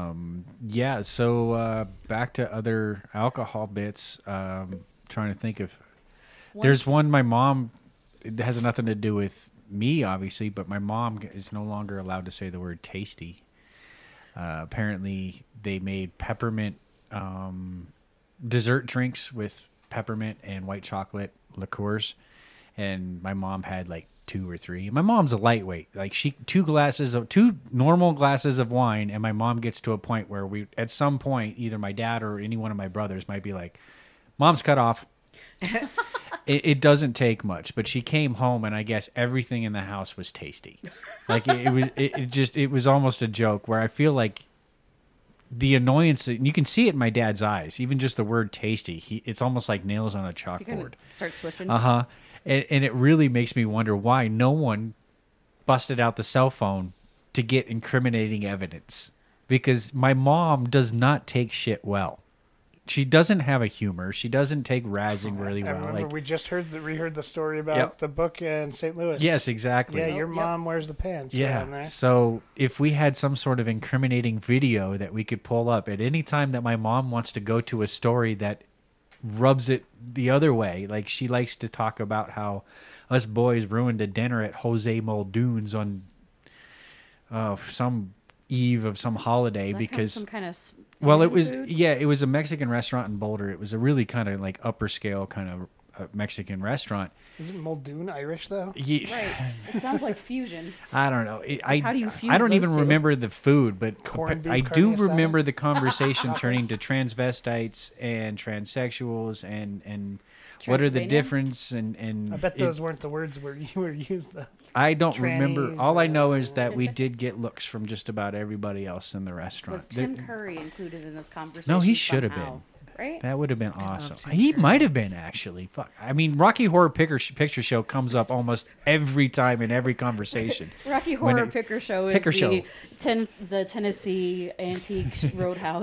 Yeah. So back to other alcohol bits. Trying to think of. There's one my mom. It has nothing to do with me, obviously, but my mom is no longer allowed to say the word tasty. Apparently, they made peppermint dessert drinks with peppermint and white chocolate liqueurs, and my mom had like 2 or 3. My mom's a lightweight. Like two normal glasses of wine, and my mom gets to a point where at some point, either my dad or any one of my brothers might be like, "Mom's cut off." It doesn't take much, but she came home and I guess everything in the house was tasty. Like it was almost a joke where I feel like the annoyance, and you can see it in my dad's eyes, even just the word tasty, it's almost like nails on a You kind chalkboard. of start swishing. Uh-huh. And it really makes me wonder why no one busted out the cell phone to get incriminating evidence. Because my mom does not take shit well. She doesn't have a humor. She doesn't take razzing really I well. remember we just heard the story about Yep. the book in St. Louis. Yes, exactly. Yeah, your Yep. mom wears the pants. down Yeah. there. So if we had some sort of incriminating video that we could pull up at any time that my mom wants to go to a story that rubs it the other way, like she likes to talk about how us boys ruined a dinner at Jose Muldoon's on some eve of some holiday Does that count because some kind of well, it fusion was food? it was a Mexican restaurant in Boulder. It was a really kind of like upper scale kind of Mexican restaurant. Isn't Muldoon Irish, though? Right. It sounds like fusion. I don't know. How do you fuse I don't those even two? remember the food, but Corned beef I carne do asada? remember the conversation turning to transvestites and transsexuals and what are the Transylvania? difference and I bet those weren't the words you were used, though. I don't remember. trannies, All I know is that we did get looks from just about everybody else in the restaurant. Was Tim Curry included in this conversation? No, he should have somehow? been. Right? That would have been awesome. Tim He Curry. might have been actually. Fuck. I mean, Rocky Horror Picture Show comes up almost every time in every conversation. Rocky When Horror it- Picker Show is Picker Show. the Tennessee Antique Roadhouse.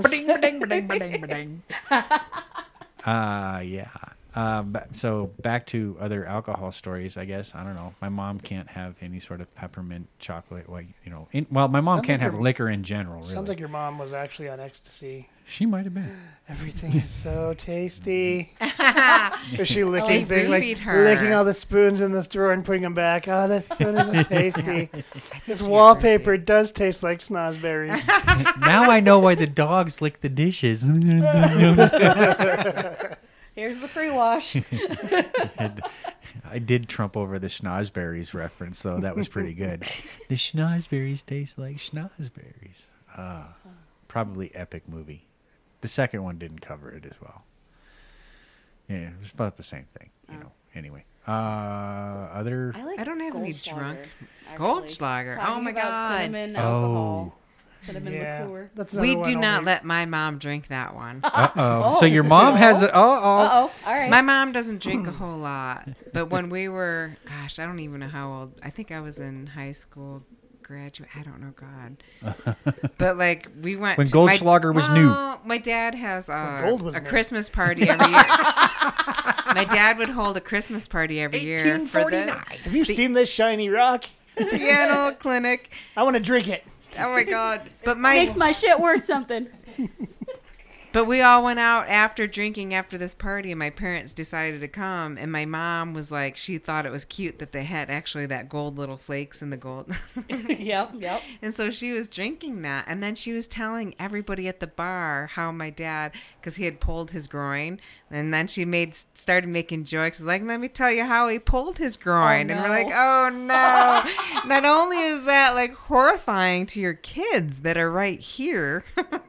Yeah. So back to other alcohol stories, I guess. I don't know. My mom can't have any sort of peppermint chocolate. Like, my mom Sounds can't like have your- liquor in general. Really. Sounds like your mom was actually on ecstasy. She might have been. Everything is so tasty. Is she They licking things, like spoon-feed her. licking all the spoons in this drawer and putting them back? Oh, that spoon isn't tasty. This wallpaper does taste like snozberries. Now I know why the dogs lick the dishes. Here's the pre-wash. I did trump over the schnozberries reference, though. That was pretty good. The schnozberries taste like schnozberries. Probably epic movie. The second one didn't cover it as well. Yeah, it was about the same thing, you know. Anyway, other. I don't have any Goldschlager, drunk. actually. Goldschlager. Talking Oh my about God. Cinnamon alcohol. Oh. Cinnamon Yeah, liqueur. that's We another do one not only- let my mom drink that one. So your mom has it. Uh-oh. All right. My mom doesn't drink a whole lot, but when we were, gosh, I don't even know how old. I think I was in high school, graduate. I don't know, God. But like we went When to Goldschlager was new. My dad has gold was a new. Christmas party every year. My dad would hold a Christmas party every year for the Have you seen this shiny rock? piano clinic. I want to drink it. Oh my God! But Makes my shit worth something. But we all went out after drinking after this party, and my parents decided to come. And my mom was like, she thought it was cute that they had actually that gold little flakes in the gold. Yep. And so she was drinking that. And then she was telling everybody at the bar how my dad, because he had pulled his groin. And then she started making jokes like, let me tell you how he pulled his groin. Oh, And we're no. like, oh no. Not only is that like horrifying to your kids that are right here.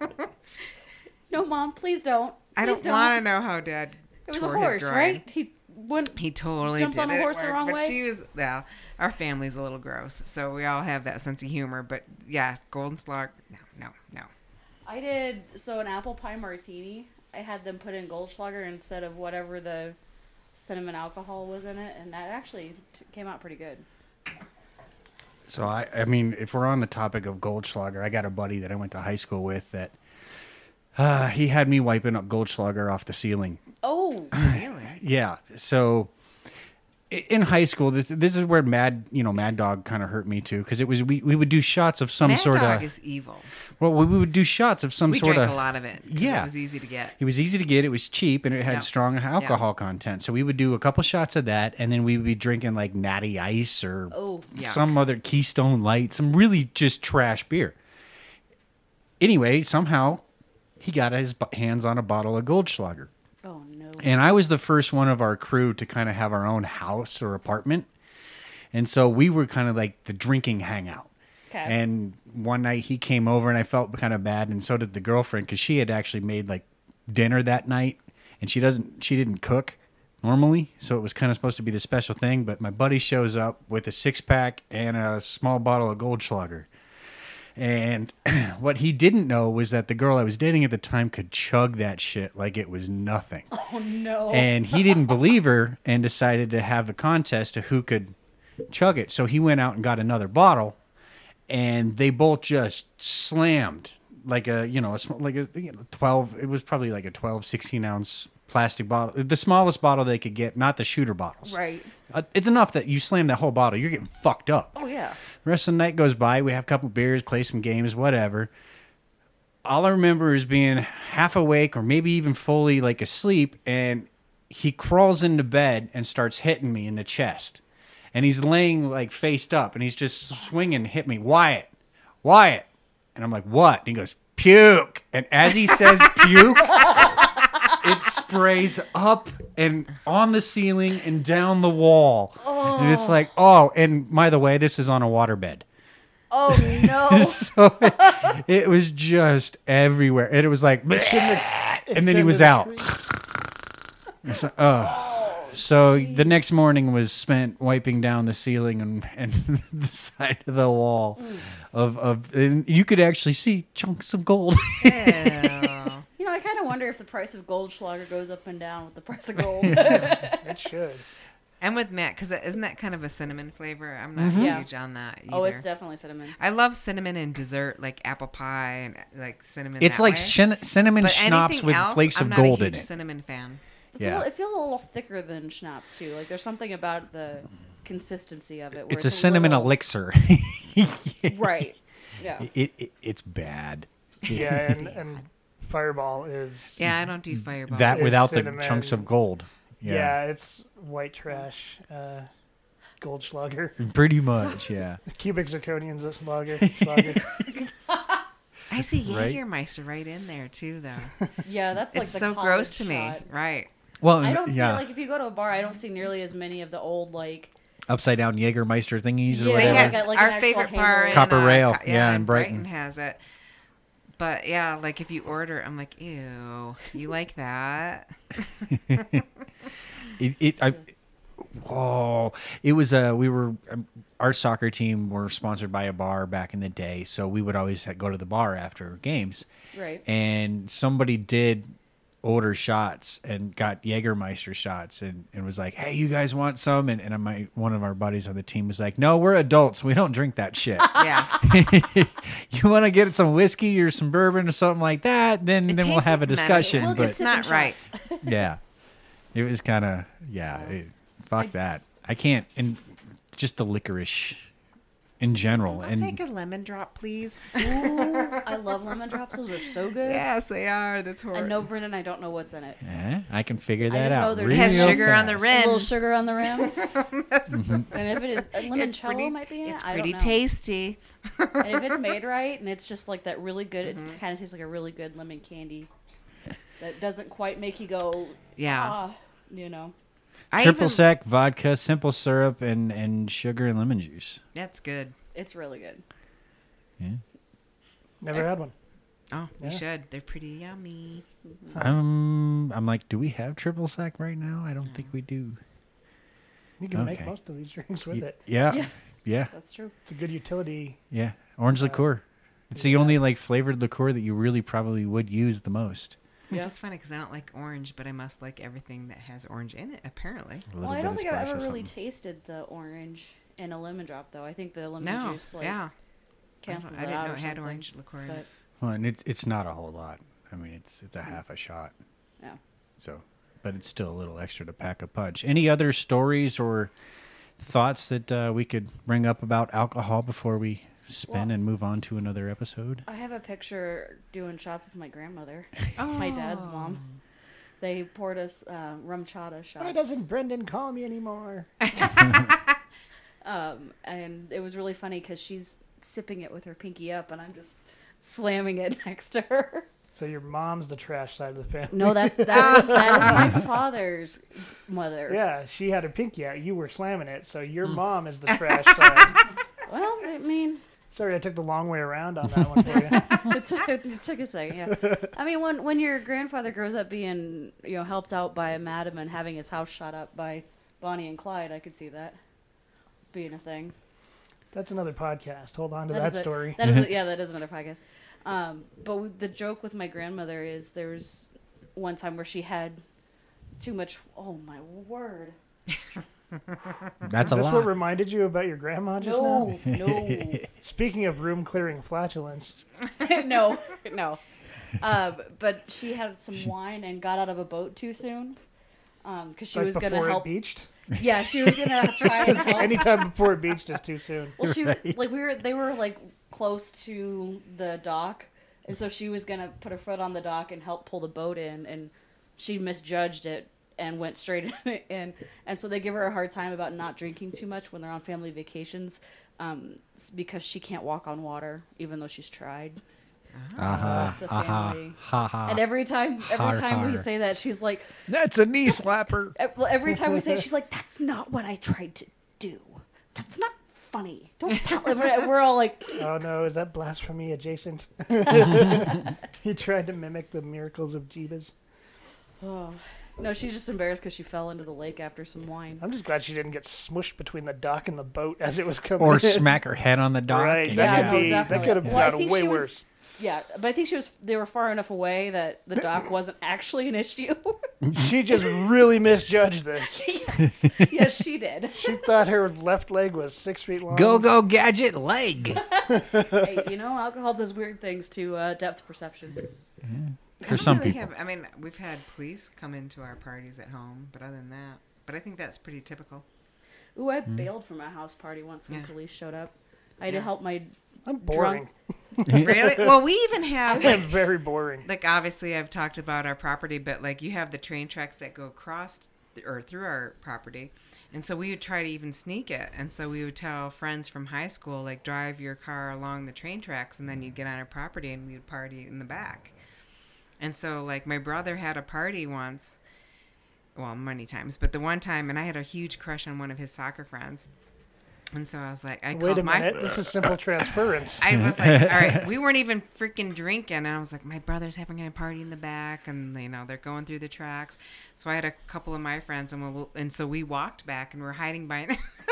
No, Mom, please don't. I don't want to know how Dad It was tore a horse, his groin. right? He wouldn't. He totally Jumped did on the it at horse the work, wrong but way? she was, well, our family's a little gross, so we all have that sense of humor. But yeah, Golden Slug, no. I did an apple pie martini. I had them put in Goldschlager instead of whatever the cinnamon alcohol was in it, and that actually came out pretty good. So I mean, if we're on the topic of Goldschlager, I got a buddy that I went to high school with that he had me wiping up Goldschlager off the ceiling. Oh, Really? Yeah. So in high school, this is where Mad Dog kind of hurt me too, because it was we would do shots of some Mad sort Dog of. is evil. Well, we would do shots of some We sort drank of. a lot of it. 'Cause Yeah. It was easy to get. It was easy to get. It was cheap, and it had Yeah. strong alcohol content. So we would do a couple shots of that, and then we would be drinking like Natty Ice or Yuck. some other Keystone Light, some really just trash beer. Anyway, somehow he got his hands on a bottle of Goldschlager. oh no. And I was the first one of our crew to kind of have our own house or apartment. And so we were kind of like the drinking hangout. Okay. And one night he came over and I felt kind of bad. And so did the girlfriend, because she had actually made like dinner that night. And she didn't cook normally. So it was kind of supposed to be the special thing. But my buddy shows up with a 6-pack and a small bottle of Goldschlager. And what he didn't know was that the girl I was dating at the time could chug that shit like it was nothing. Oh no. And he didn't believe her and decided to have a contest to who could chug it. So he went out and got another bottle, and they both just slammed like a 12. It was probably like a 12, 16 ounce plastic bottle, the smallest bottle they could get, not the shooter bottles. Right. It's enough that you slam that whole bottle, you're getting fucked up. Oh yeah. The rest of the night goes by. We have a couple beers, play some games, whatever. All I remember is being half awake or maybe even fully like asleep, and he crawls into bed and starts hitting me in the chest. And he's laying like faced up, and he's just swinging, hit me, Wyatt. And I'm like, what? And he goes, puke. And as he says puke, it sprays up and on the ceiling and down the wall. And it's like, oh, and by the way, this is on a waterbed. Oh no. So it was just everywhere. And it was like, and then he was out. It's like, so the next morning was spent wiping down the ceiling and the side of the wall and you could actually see chunks of gold. Ew. You know, I kind of wonder if the price of Goldschlager goes up and down with the price of gold. It should. And with Matt, because isn't that kind of a cinnamon flavor? I'm not Yeah. huge on that either. Oh, it's definitely cinnamon. I love cinnamon in dessert, like apple pie and like cinnamon. It's that like way. cinnamon But schnapps anything with else, flakes I'm of not gold a in huge it. cinnamon fan. Yeah. It feels a little thicker than schnapps too. Like there's something about the consistency of it. Where It's a cinnamon little... elixir. Right. Yeah. It's bad. Yeah, and Fireball is. Yeah, I don't do Fireball. That It's without cinnamon. the chunks of gold. Yeah, it's white trash. Goldschlager. Pretty much, yeah. Cubic zirconians Schlager. I see Right? Jägermeister right in there too, though. Yeah, that's like It's the so college gross to me. shot. Right. Well, I don't yeah, see, like, if you go to a bar, I don't see nearly as many of the old, like, upside down Jägermeister thingies or Yeah, whatever. like an our actual favorite bar handle. in, Copper Rail, Co- yeah, in in Brighton. has it. But yeah, like if you order, I'm like, ew, you like that? It was we were our soccer team were sponsored by a bar back in the day, so we would always go to the bar after games. Right. And somebody did order shots and got Jägermeister shots and was like, hey, you guys want some? And one of our buddies on the team was like, no, we're adults, we don't drink that shit. Yeah. You want to get some whiskey or some bourbon or something like that, then we'll tastes have a like discussion. We'll get But It's not sipping right. shots. yeah, it was kind of fuck that. I can't, and just the licorice in general. I'll and take a lemon drop, please. Ooh, I love lemon drops. Those are so good. Yes, they are. That's horrible. I know, Brendan, I don't know what's in it. I can figure I that just know out. there's- It has real sugar on the fast. A rim. little sugar on the rim. And if it is, limoncello might be in it. It's I pretty don't know. tasty. And if it's made right and it's just like that really good, it kind of tastes like a really good lemon candy that doesn't quite make you go, Yeah. you know. I Triple even- sec, vodka, simple syrup, and sugar and lemon juice. That's good. It's really good. Never had one. Oh, Yeah. you should. They're pretty yummy. I'm like, do we have triple sec right now? I don't think we do. You can make Okay. most of these drinks with it. Yeah. Yeah. That's true. It's a good utility. Orange liqueur. It's the only like flavored liqueur that you really probably would use the most. Which Yeah. is funny because I don't like orange, but I must like everything that has orange in it, apparently. A Well, little I bit don't of think I've splash ever of really something. tasted the orange in a lemon drop, though. I think the lemon No. juice, like, Yeah. cancels I it didn't out know or it had something. orange liqueur in But it. Well, and it's not a whole lot. I mean, it's a half a shot. Yeah. So, but it's still a little extra to pack a punch. Any other stories or thoughts that we could bring up about alcohol before we spin Well- and move on to another episode? I have a picture doing shots with my grandmother, Oh. my dad's mom. They poured us rum chata shots. Why doesn't Brendan call me anymore? And it was really funny because she's sipping it with her pinky up, and I'm just slamming it next to her. So your mom's the trash side of the family. No, that is my father's mother. Yeah, she had her pinky out. You were slamming it, so your mom is the trash side. Well, I mean, Sorry, I took the long way around on that one for you. it took a second. Yeah, I mean, when your grandfather grows up being, helped out by a madam and having his house shot up by Bonnie and Clyde, I could see that being a thing. That's another podcast. Hold on to that is story. That is another podcast. But the joke with my grandmother is there's one time where she had too much. Oh my word! That's Is a this lot. what reminded you about your grandma just now? No, Speaking of room clearing flatulence, no. But she had some wine and got out of a boat too soon. Because she like was gonna before help. it beached. Yeah, she was gonna try and help. Anytime before it beached is too soon. Well, they were like close to the dock, and so she was gonna put her foot on the dock and help pull the boat in, and she misjudged it and went straight in. And so they give her a hard time about not drinking too much when they're on family vacations, because she can't walk on water, even though she's tried. That's the family. And every time we har. say that, she's like, That's a knee slapper. well, every time we say it, she's like, "That's not what I tried to do. That's not funny. Don't tell." And we're all like, Oh no, is that blasphemy adjacent? He tried to mimic the miracles of Jeebus. "Oh." No, she's just embarrassed because she fell into the lake after some wine. I'm just glad she didn't get smushed between the dock and the boat as it was coming Or in. smack her head on the dock. Right, and- that Yeah, could no, be. That definitely. could have Well, I gotten think way she was- worse. Yeah, but I think they were far enough away that the dock wasn't actually an issue. She just really misjudged this. Yes, she did. She thought her left leg was 6 feet long. Go gadget leg. Hey, alcohol does weird things to depth perception. For some Really people. we've had police come into our parties at home, but other than that, but I think that's pretty typical. Ooh, I bailed from a house party once when Yeah. police showed up. I had to help my I'm boring. Really? Well, we even have I'm very boring. like obviously I've talked about our property, but like you have the train tracks that go across or through our property. And so we would try to even sneak it. And so we would tell friends from high school, like, drive your car along the train tracks and then you'd get on our property and we would party in the back. And so like my brother had a party once well, many times, but the one time, and I had a huge crush on one of his soccer friends. And so I was like, Wait a minute. This is simple transference. I was like, all right, we weren't even freaking drinking. And I was like, my brother's having a party in the back, and, they're going through the tracks. So I had a couple of my friends, and so we walked back, and we're hiding behind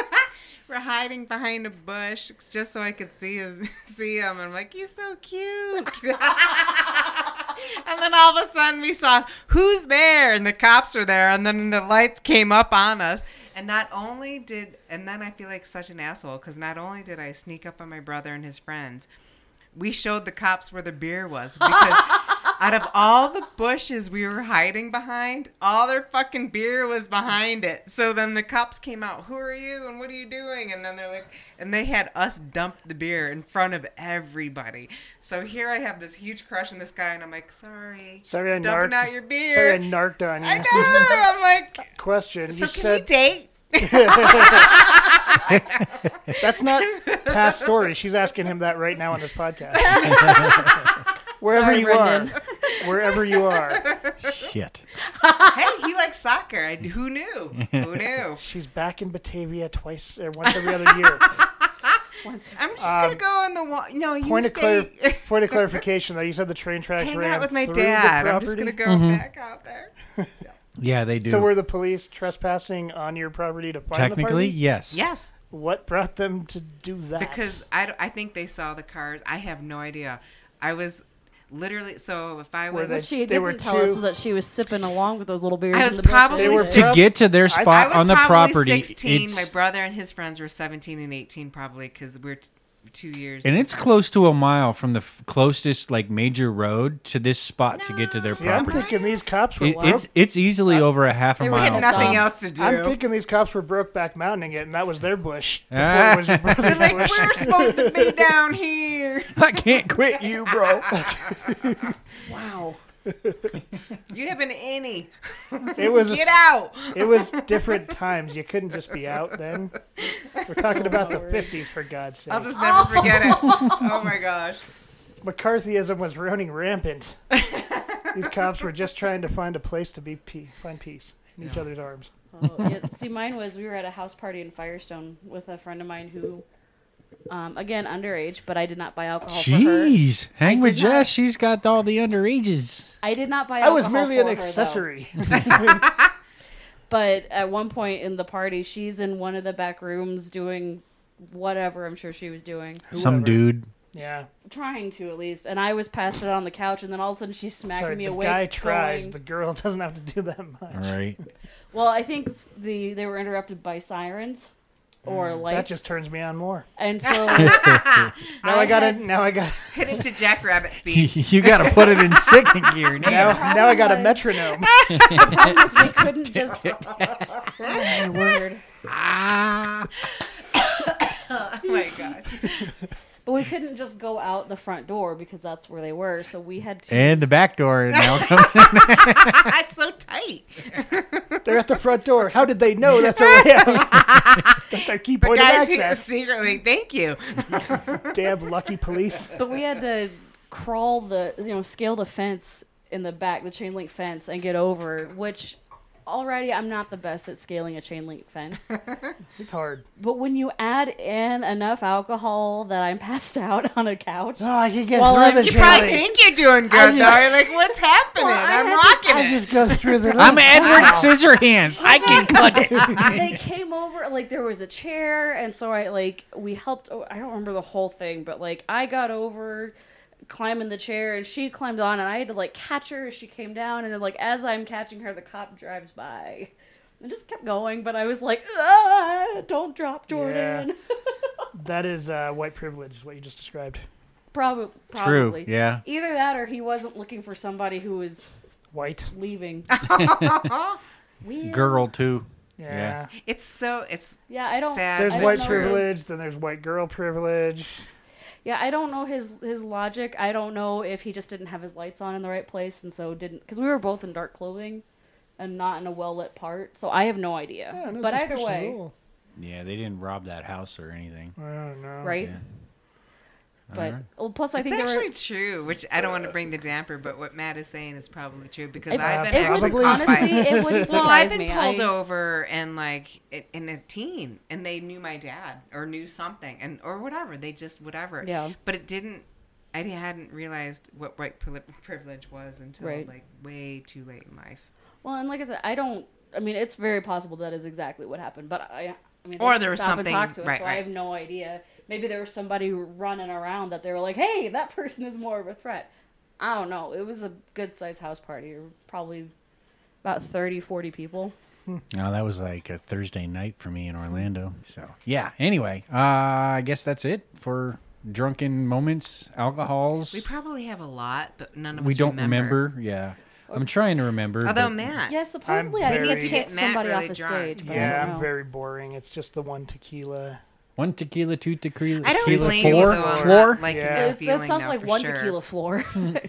a bush just so I could see him. And I'm like, he's so cute. And then all of a sudden we saw, who's there? And the cops were there. And then the lights came up on us. And then I feel like such an asshole, because not only did I sneak up on my brother and his friends, we showed the cops where the beer was, because out of all the bushes we were hiding behind, all their fucking beer was behind it. So then the cops came out, who are you and what are you doing? And then they're like, and they had us dump the beer in front of everybody. So here I have this huge crush on this guy, and I'm like, sorry I dumping narked out your beer. Sorry I narked on you. I know. I'm like, Question. so You can said we date? that's not past story. She's asking him that right now on this podcast. Wherever Sorry, you Brendan. are. Wherever you are. Shit. Hey, he likes soccer. Who knew? Who knew? She's back in Batavia once every other year. I'm just gonna go on the wall. No, you Point stay. of clarification, though. You said the train tracks Hang ran out with my through dad. the I'm just property. gonna go back out there. Yeah, they do. So were the police trespassing on your property to find the Technically, party? yes. Yes, What brought them to do that? because I think they saw the cars. I have no idea. I was literally so if I Were was they- What she they were didn't tell us two- was that she was sipping along with those little beers. I in was the bushes. probably They were To get to their I spot was on the probably property, 16. it's, My brother and his friends were 17 and 18, probably, because we're 2 years. and it's different. close to a mile from the closest major road to this spot to get to their See, I'm property. thinking these cops were It's easily over a half a They were We mile. had nothing dumb. else to do. I'm thinking these cops were Brokeback Mounting it, and that was their bush. Before Ah. it was your brother's like, bush. we're supposed to be down here. I can't quit you, bro. Wow. You have an innie. It was Get out. It was different times. You couldn't just be out then. We're talking about the 50s, for God's sake. I'll just never forget it. Oh my gosh. McCarthyism was running rampant. These cops were just trying to find a place to find peace in each other's arms. Oh, yeah. See, mine was we were at a house party in Firestone with a friend of mine who, again, underage, but I did not buy alcohol for her. Jeez, hang with did not- Jess. She's got all the underages. I did not buy I alcohol was merely for an her, though. accessory. But at one point in the party, she's in one of the back rooms doing whatever I'm sure she was doing. Some dude. Yeah. Trying to, at least. And I was passed out on the couch, and then all of a sudden she's smacking Sorry, me the awake. guy tries. going- The girl doesn't have to do that much. All right. Well, I think they were interrupted by sirens or lights. That just turns me on more. And so Now I got Hit it to Jackrabbit speed. You got to put it in second gear now. now I got a was- metronome. the problem is we couldn't just. Oh, my word. Oh my gosh. But we couldn't just go out the front door because that's where they were. So we had to. And the back door now comes. That's so tight. They're at the front door. How did they know that's our way out? That's our key point of Guys, access. secretly, thank you. Damn lucky police. But we had to crawl scale the fence in the back, the chain link fence, and get over, which already I'm not the best at scaling a chain link fence. It's hard. But when you add in enough alcohol that I'm passed out on a couch, Oh, I can get Well, through the You chain probably link. think you're doing good, though. You're like, what's happening? Well, I I'm had to- rocking I it. just go through the I'm links. Edward Wow. Scissorhands. I can cut it. they came over, there was a chair, and so we helped. I don't remember the whole thing, but I got over, climbing the chair, and she climbed on, and I had to catch her as she came down, and then, as I'm catching her, the cop drives by. And just kept going, but I was like, don't drop, Jordan. That is white privilege, is what you just described. Probably. True. Yeah. Either that or he wasn't looking for somebody who was White. leaving. Girl too. Yeah. It's Yeah, I don't. sad. There's I don't white know privilege, his- then there's white girl privilege. Yeah, I don't know his logic. I don't know if he just didn't have his lights on in the right place and so didn't, because we were both in dark clothing and not in a well lit part. So I have no idea. Yeah, no but either suspicious way, at all. Yeah, they didn't rob that house or anything. I don't know. right? Yeah. But Alright. well, plus I It's think there actually were. true, which I don't want to bring the damper, but what Matt is saying is probably true because It, I've been it actually would, caught by. honestly, it wouldn't Well, I've surprise been me. pulled over and like in a teen, and they knew my dad or knew something, and or whatever. They just whatever. Yeah. But it didn't. I hadn't realized what white privilege was until Right. like way too late in life. Well, and like I said, I mean, it's very possible that is exactly what happened. But I mean, Or they there was stop something- and talk to us, right, so I right. have no idea. Maybe there was somebody running around that they were like, "Hey, that person is more of a threat." I don't know. It was a good-sized house party, probably about 30, 40 people. No, that was like a Thursday night for me in Orlando. So yeah. Anyway, I guess that's it for drunken moments, alcohols. We probably have a lot, but none of We us don't remember. Yeah, I'm trying to remember. Although but- Matt, Yeah, supposedly I very- need to Get get Matt somebody really off the drunk. stage. But I Yeah, don't I'm know. very boring. It's just the one tequila. 1 tequila, 2 tequila. I don't tequila, blame 4, you though. I'm floor. not liking Yeah. that feeling. That sounds though, like for one sure. tequila floor.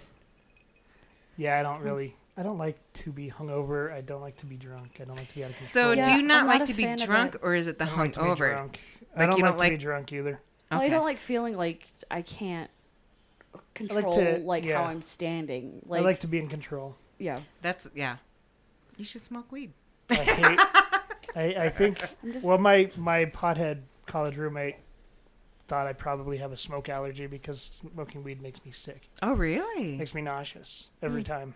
Yeah, I don't like to be hungover. I don't like to be drunk. I don't like to be out of control. So Yeah, do you not I'm like not to a be fan of drunk, it. or is it the I don't like to be hungover? drunk. I Like, don't you like don't to be like- drunk either. Well, I Okay. don't like feeling like I can't control yeah. how I'm standing. I like to be in control. Yeah. That's yeah. You should smoke weed. I hate. I think. just- Well, my pothead college roommate thought I probably have a smoke allergy because smoking weed makes me sick. Oh really? Makes me nauseous every time.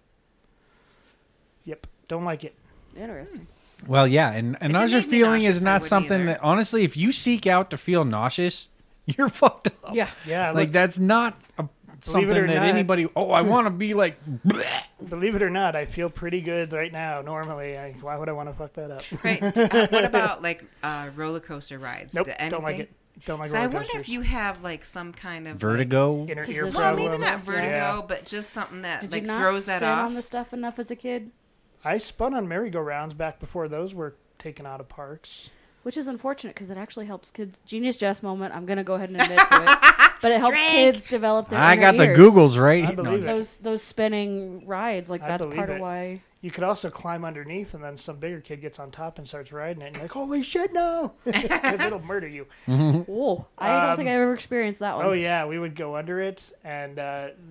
Yep. Don't like it. Interesting. Well, yeah, and If it nausea made me feeling nauseous, is I not wouldn't something either. that honestly, if you seek out to feel nauseous, you're fucked up. Yeah. Yeah. Like that's not something or that not- anybody. Oh, I want to be like. bleh. Believe it or not, I feel pretty good right now. Normally, why would I want to fuck that up? Right. What about like roller coaster rides? Nope. Do Don't like anything? it. Don't like So I roller wonder coasters. if you have like some kind of Vertigo. Inner ear Position. Well, problem. maybe not vertigo, Yeah. but just something that Did like you not throws spin that off. on the stuff enough as a kid? I spun on merry-go-rounds back before those were taken out of parks. Which is unfortunate because it actually helps kids. Genius Jess moment. I'm gonna go ahead and admit to it, but it helps Drink. kids develop their. I inner got the ears. Googles right. I believe it. Those spinning rides, like I that's believe part it. of why. You could also climb underneath, and then some bigger kid gets on top and starts riding it, and you're like, "Holy shit, no!" Because it'll murder you. Oh, I don't think I've ever experienced that one. Oh yeah, we would go under it, and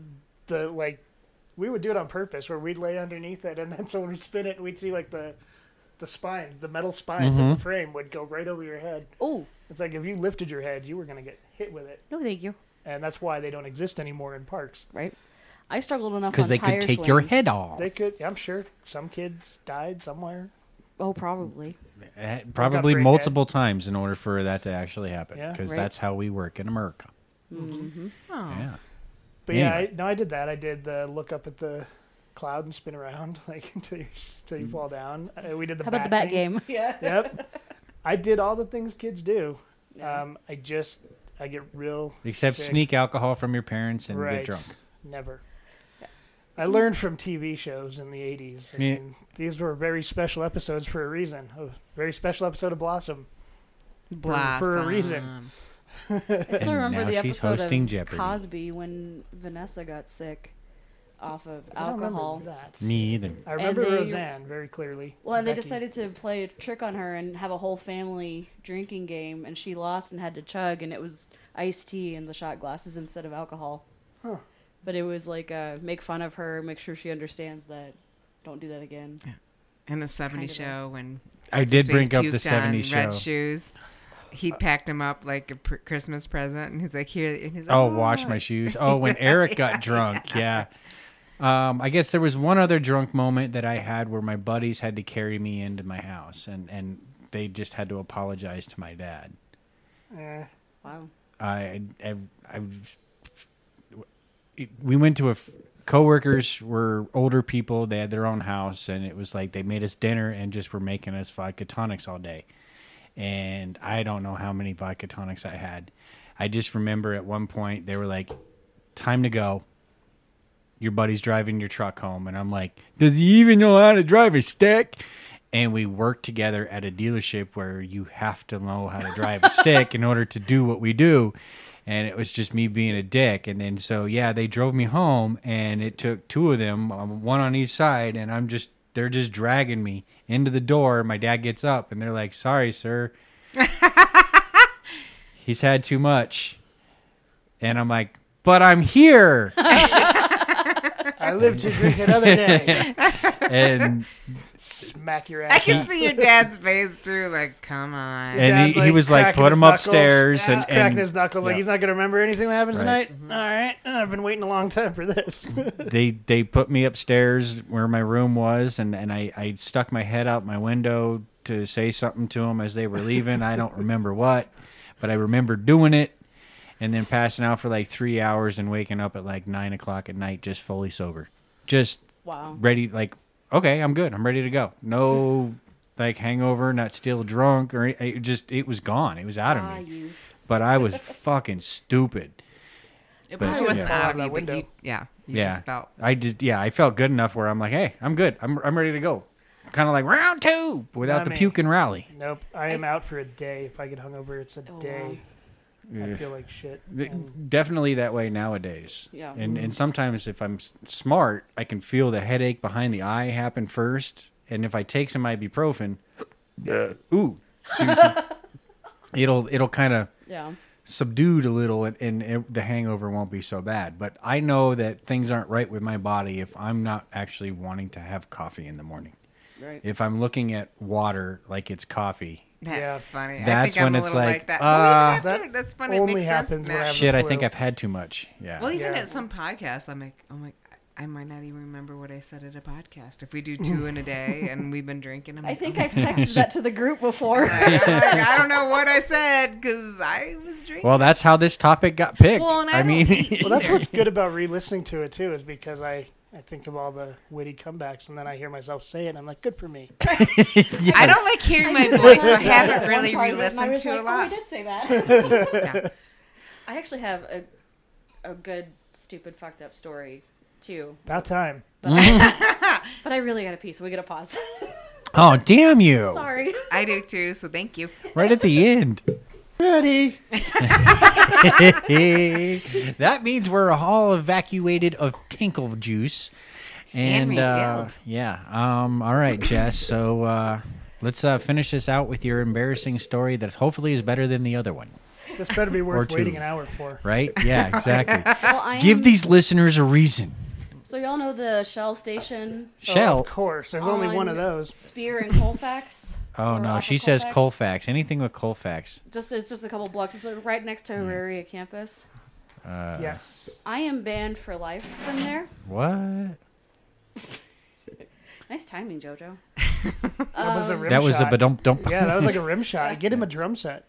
we would do it on purpose, where we'd lay underneath it, and then so when we spin it, we'd see like the spines, the metal spines of the frame would go right over your head. Oh, It's like if you lifted your head, you were gonna get hit with it, no, thank you. and that's why they don't exist anymore in parks. Right. I struggled enough Because on they tire could take your swings. head off. They could, I'm sure, some kids died somewhere. Oh, probably. Probably brain multiple times in order for that to actually happen. Yeah. Because Right. that's how we work in America. Oh. Yeah. But Anyway. yeah, I did that. I did the look up at the cloud and spin around like until you fall down. We did the How about the bat thing. game? Yeah. Yep. I did all the things kids do. Yeah. I get real Except sick. sneak alcohol from your parents and Right. get drunk. Never. I learned from TV shows in the 80s. I Yeah. mean, these were very special episodes for a reason. A very special episode of Blossom. For a reason. I still remember now the she's episode hosting of Jeopardy. Cosby when Vanessa got sick off of I don't alcohol. remember that. Me either. I remember they- Roseanne very clearly. Well, and they Becky. decided to play a trick on her and have a whole family drinking game, and she lost and had to chug, and it was iced tea in the shot glasses instead of alcohol. Huh. But it was like make fun of her, make sure she understands that. Don't do that again. In the 70s Kind of show when I what's did his bring face up the puked on 70s red show. shoes. He packed him up like a Christmas present, and he's like, "Here." And he's like, Oh, wash my shoes. Oh, when Eric got drunk. Yeah. I guess there was one other drunk moment that I had where my buddies had to carry me into my house, and they just had to apologize to my dad. Wow. We went to coworkers were older people. They had their own house, and it was like they made us dinner and just were making us vodka tonics all day. And I don't know how many vodka tonics I had. I just remember at one point they were like, "Time to go. Your buddy's driving your truck home." And I'm like, "Does he even know how to drive a stick?" And we worked together at a dealership where you have to know how to drive a stick in order to do what we do. And it was just me being a dick. And then so, yeah, they drove me home, and it took two of them, one on each side. And they're just dragging me into the door. My dad gets up, and they're like, "Sorry, sir. He's had too much." And I'm like, but I'm here. I live to drink another day. And Smack your I ass. can see your dad's face too. Like, come on. Your and dad's, he was like, cracking put his him knuckles. upstairs. Yeah, he's cracking and his knuckles like yeah. he's not going to remember anything that happens Right. tonight. All right. I've been waiting a long time for this. they put me upstairs where my room was, and I stuck my head out my window to say something to them as they were leaving. I don't remember what, but I remember doing it and then passing out for like 3 hours and waking up at like 9 o'clock at night just fully sober. Just Wow. ready, like, okay, I'm good. I'm ready to go. No like hangover, not still drunk, or it was gone. It was out of me. You. But I was fucking stupid. It But- probably wasn't yeah. out Out of that you, but window. you Yeah. just felt. I felt good enough where I'm like, hey, I'm good. I'm ready to go. Kind of like round 2 without Not the me. puke and rally. Nope. I am out for a day. If I get hungover, it's a day. I feel like shit. And Definitely that way nowadays. Yeah. And sometimes if I'm smart, I can feel the headache behind the eye happen first. And if I take some ibuprofen, it'll kind of Yeah. subdued a little, and the hangover won't be so bad. But I know that things aren't right with my body if I'm not actually wanting to have coffee in the morning. Right. If I'm looking at water like it's coffee, That's Yeah. funny. I That's think I'm when a it's little like, that. that That's funny. It only makes happens sense when I now. have shit, I flu. think I've had too much. Yeah. Well, even Yeah. at some podcasts, I'm like, oh my, I might not even remember what I said at a podcast. If we do 2 in a day and we've been drinking, I'm I like, think oh I've texted that to the group before. I'm like, I don't know what I said because I was drinking. Well, that's how this topic got picked. Well, and I I don't mean, eat well, that's what's good about re-listening to it too, is because I think of all the witty comebacks, and then I hear myself say it, and I'm like, good for me. I don't like hearing my did voice, so I say that haven't at really one part of it, and I re-listened was to like, a Oh, I lot. did say that. Yeah. I actually have a good, stupid, fucked up story, too. About time. But I really got to pee, so we got to pause. oh, damn you. Sorry. I do too, so thank you. Right at the end. Ready? That means we're all evacuated of tinkle juice. And refilled. Yeah. All right, Jess. So let's finish this out with your embarrassing story that hopefully is better than the other one. This better be worth two. waiting an hour for. Right? Yeah, exactly. Well, I Give am- these listeners a reason. So y'all know the Shell station, Oh, Shell. of course. There's only one of On those. Spear and Colfax. Oh, Or no. off She of says Colfax. Colfax. Anything with Colfax. It's just a couple blocks. It's right next to Auraria campus. Yes. I am banned for life from there. What? Nice timing, JoJo. That was a rim That was a shot. ba-dump-dump. Yeah, that was like a rim shot. Get him a drum set.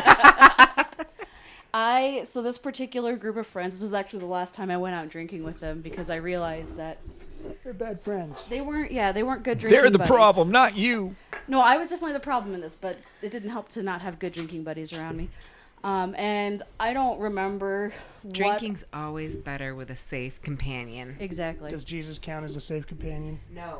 So this particular group of friends, this was actually the last time I went out drinking with them because I realized that They're bad friends. they weren't good drinking buddies. not you. No, I was definitely the problem in this, but it didn't help to not have good drinking buddies around me. And I don't remember Drinking's always better with a safe companion. exactly. Does Jesus count as a safe companion? No.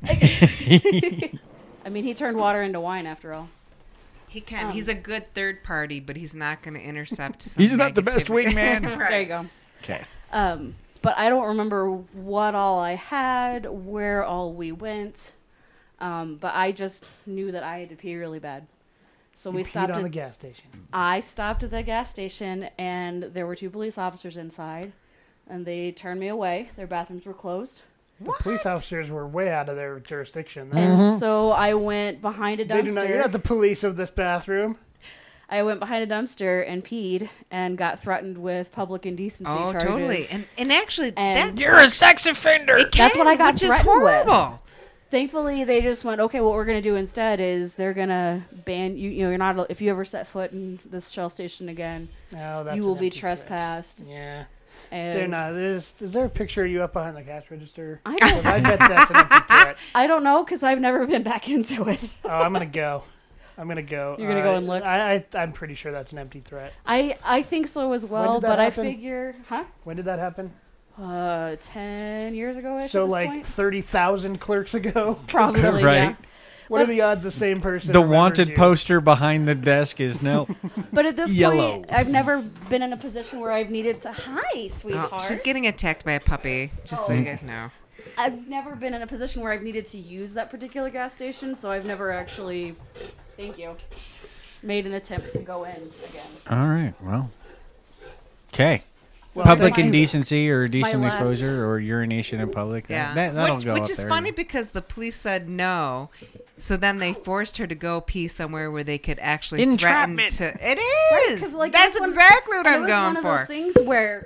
I mean, he turned water into wine after all. He can. He's a good third party, but he's not going to intercept. Some He's not the best negativity. wingman. Right. There you go. Okay. But I don't remember what all I had, where all we went. But I just knew that I had to pee really bad. So You we peed stopped on at the gas station. I stopped at the gas station, and there were 2 police officers inside, and they turned me away. Their bathrooms were closed. The police officers were way out of their jurisdiction. And so I went behind a dumpster. They do not. You're not the police of this bathroom. I went behind a dumpster and peed and got threatened with public indecency Oh, charges. totally. And actually, And- that You're a sex offender. That's what I got which is threatened with. horrible. Thankfully, they just went, okay, what we're going to do instead is they're going to ban you. You know, you're not, if you ever set foot in this Shell station again, Oh, that's you will an be empty threat. trespassed. Yeah. And They're not. Is there a picture of you up behind the cash register? I don't, 'Cause I bet that's an empty threat. I don't know because I've never been back into it. Oh, I'm going to go. I'm going to go. You're gonna go and look? I'm pretty sure that's an empty threat. I think so as well, did that but I happen? figure, When did that happen? 10 years ago. So, like 30,000 clerks ago? Probably, Right. yeah. What are the odds the same person The remembers wanted you? poster behind the desk is now. But at this Yellow. point, I've never been in a position where I've needed to. Hi, sweetheart. Oh, she's getting attacked by a puppy, just so you guys know. I've never been in a position where I've needed to use that particular gas station, so I've never actually. Thank you. Made an attempt to go in again. All right. Well. Okay. Well, public thank you. indecency or decent last- exposure or urination in public. Yeah, That'll which, go which up is there. funny because the police said no, so then they forced her to go pee somewhere where they could actually Entrapment. threaten to. It is. 'Cause, like, That's it was one- exactly what and I'm it was going one of for. those things where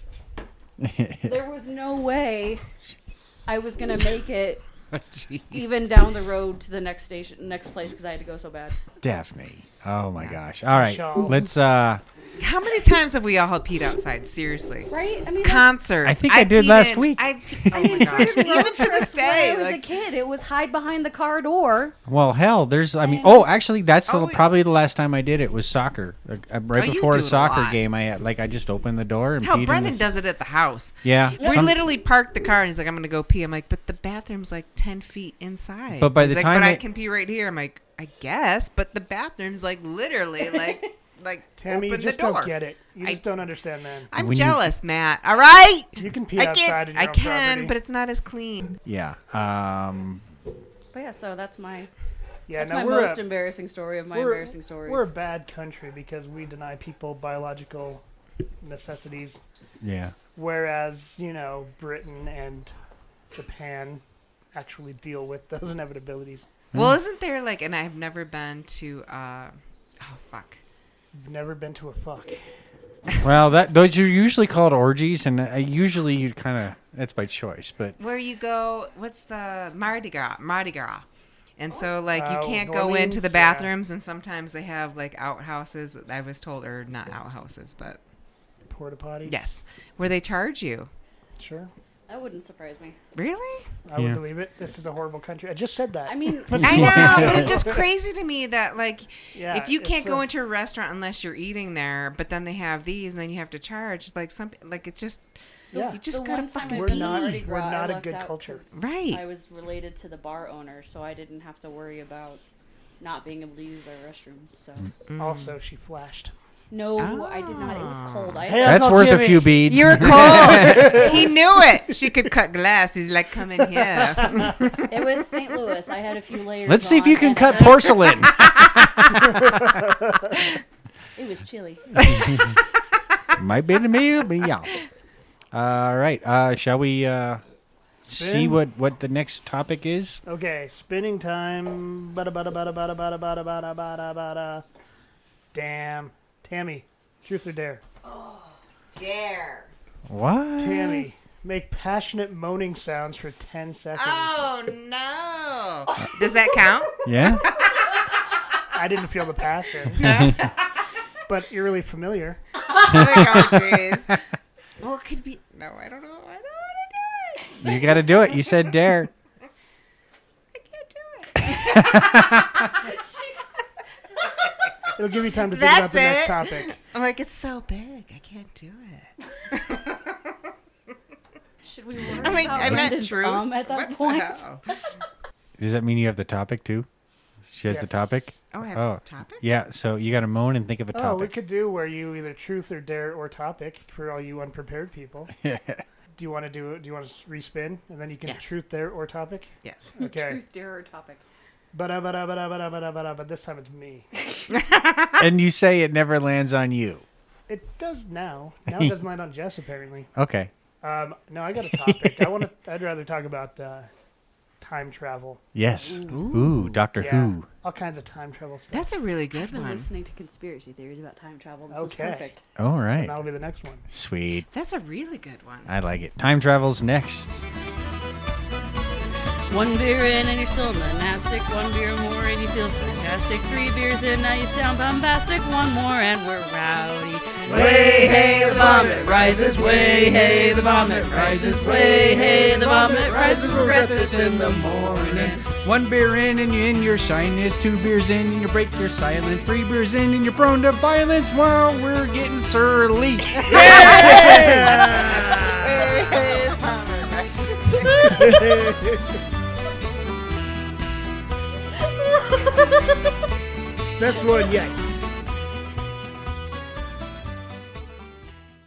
there was no way I was gonna make it even down the road to the next place, because I had to go so bad. Daphne. Oh my gosh. All right. Michelle. Let's How many times have we all peed outside? Seriously. Right? I mean, Concerts. I think I did peed last in- week. oh my gosh. Even to this when I day. was a Like, kid, it was hide behind the car door. well, hell, there's And- actually that's Oh, probably the last time I did it was soccer. Right Oh, you before do a it a soccer lot. game, I just opened the door and hell, peed in Brendan the- does it at the house. Yeah. We some- literally parked the car and he's like, I'm going to go pee. I'm like, but the bathroom's like 10 feet inside. But by He's the like, time but I it- can pee right here. I'm like, I guess, but the bathroom's like literally like Tammy, you open just the door. don't get it. You just don't understand, man. I'm When you- jealous, Matt. All right? You can pee I outside in can, your I own can, property. but it's not as clean. Yeah. But yeah, so that's my yeah, that's no, my we're most a, embarrassing story of my we're- embarrassing stories. we're a bad country because we deny people biological necessities, Yeah. whereas Britain and Japan actually deal with those inevitabilities. Well, isn't there like, and I've never been to, oh, fuck. You've never been to a fuck. Well, those are usually called orgies, and usually you kind of that's by choice. But Where you go, what's the Mardi Gras? And so, like, you Oh, can't New go into Orleans, the yeah. bathrooms, and sometimes they have, like, outhouses, I was told, or not outhouses, but Porta potties. yes, where they charge you. Sure. That wouldn't surprise me. Really? I would Yeah. believe it. This is a horrible country. I just said that. I mean, I know, but it's just crazy to me that, like, Yeah, if you can't it's go a- into a restaurant unless you're eating there, but then they have these, and then you have to charge, like, it's just, Yeah. you just the gotta one time fucking I We're went to not- Mardi we're Gras, not I a lucked good out culture. 'cause Right. I was related to the bar owner, so I didn't have to worry about not being able to use their restrooms. So Also, she flashed. no, I did not. It was cold. I Hey, had I that's thought worth a Jimmy- few beads. You're cold. He knew it. She could cut glass. He's like, come in here. it was St. Louis. I had a few layers. Let's see if on, you can and cut porcelain. It was chilly. Might be to me, but yeah. All right. Shall we see Spin. what the next topic is? Okay, spinning time. Bada bada bada bada bada bada bada bada bada. Damn. Tammy, truth or dare? Dare. What? Tammy, make passionate moaning sounds for 10 seconds. Oh, no. Does that count? Yeah. I didn't feel the passion, but eerily familiar. Oh, my God, jeez. Well, it could be. No, I don't know. I don't want to do it. You got to do it. You said dare. I can't do it. It'll give you time to think about the next That's topic. I'm like, it's so big. I can't do it. Should we worry I mean, about I meant Brandon's truth. at that What the point? hell? Does that mean you have the topic too? She has the topic? Yes. Oh, I have Oh. a topic? Yeah, so you got to moan and think of a Oh, we topic. could do where you either truth or dare or topic for all you unprepared people. Do you want to do it? Do you want to respin and then you can Yes. truth, dare, or topic? Yes. Okay. Truth, dare, or topic. But this time it's me. And you say it never lands on you. It does now. Now it doesn't land on Jess apparently. Okay. No, I got a topic. I'd rather talk about time travel. Yes. Ooh, Doctor Yeah, Who. all kinds of time travel stuff. That's a really I've good been one. listening to conspiracy theories about time travel. This Okay. is perfect. All And right. that'll be the next one. Sweet. That's a really good one. I like it. Time travel's next. One beer in and you're still monastic. One beer more and you feel fantastic. 3 beers in now you sound bombastic. One more and we're rowdy. Way hey, the vomit rises. Way hey, the vomit rises. Way hey, the vomit rises. Regret this in the morning. One beer in and you're in your shyness. 2 beers in and you break your silence. 3 beers in and you're prone to violence. Well, we're getting surly. Best one yet.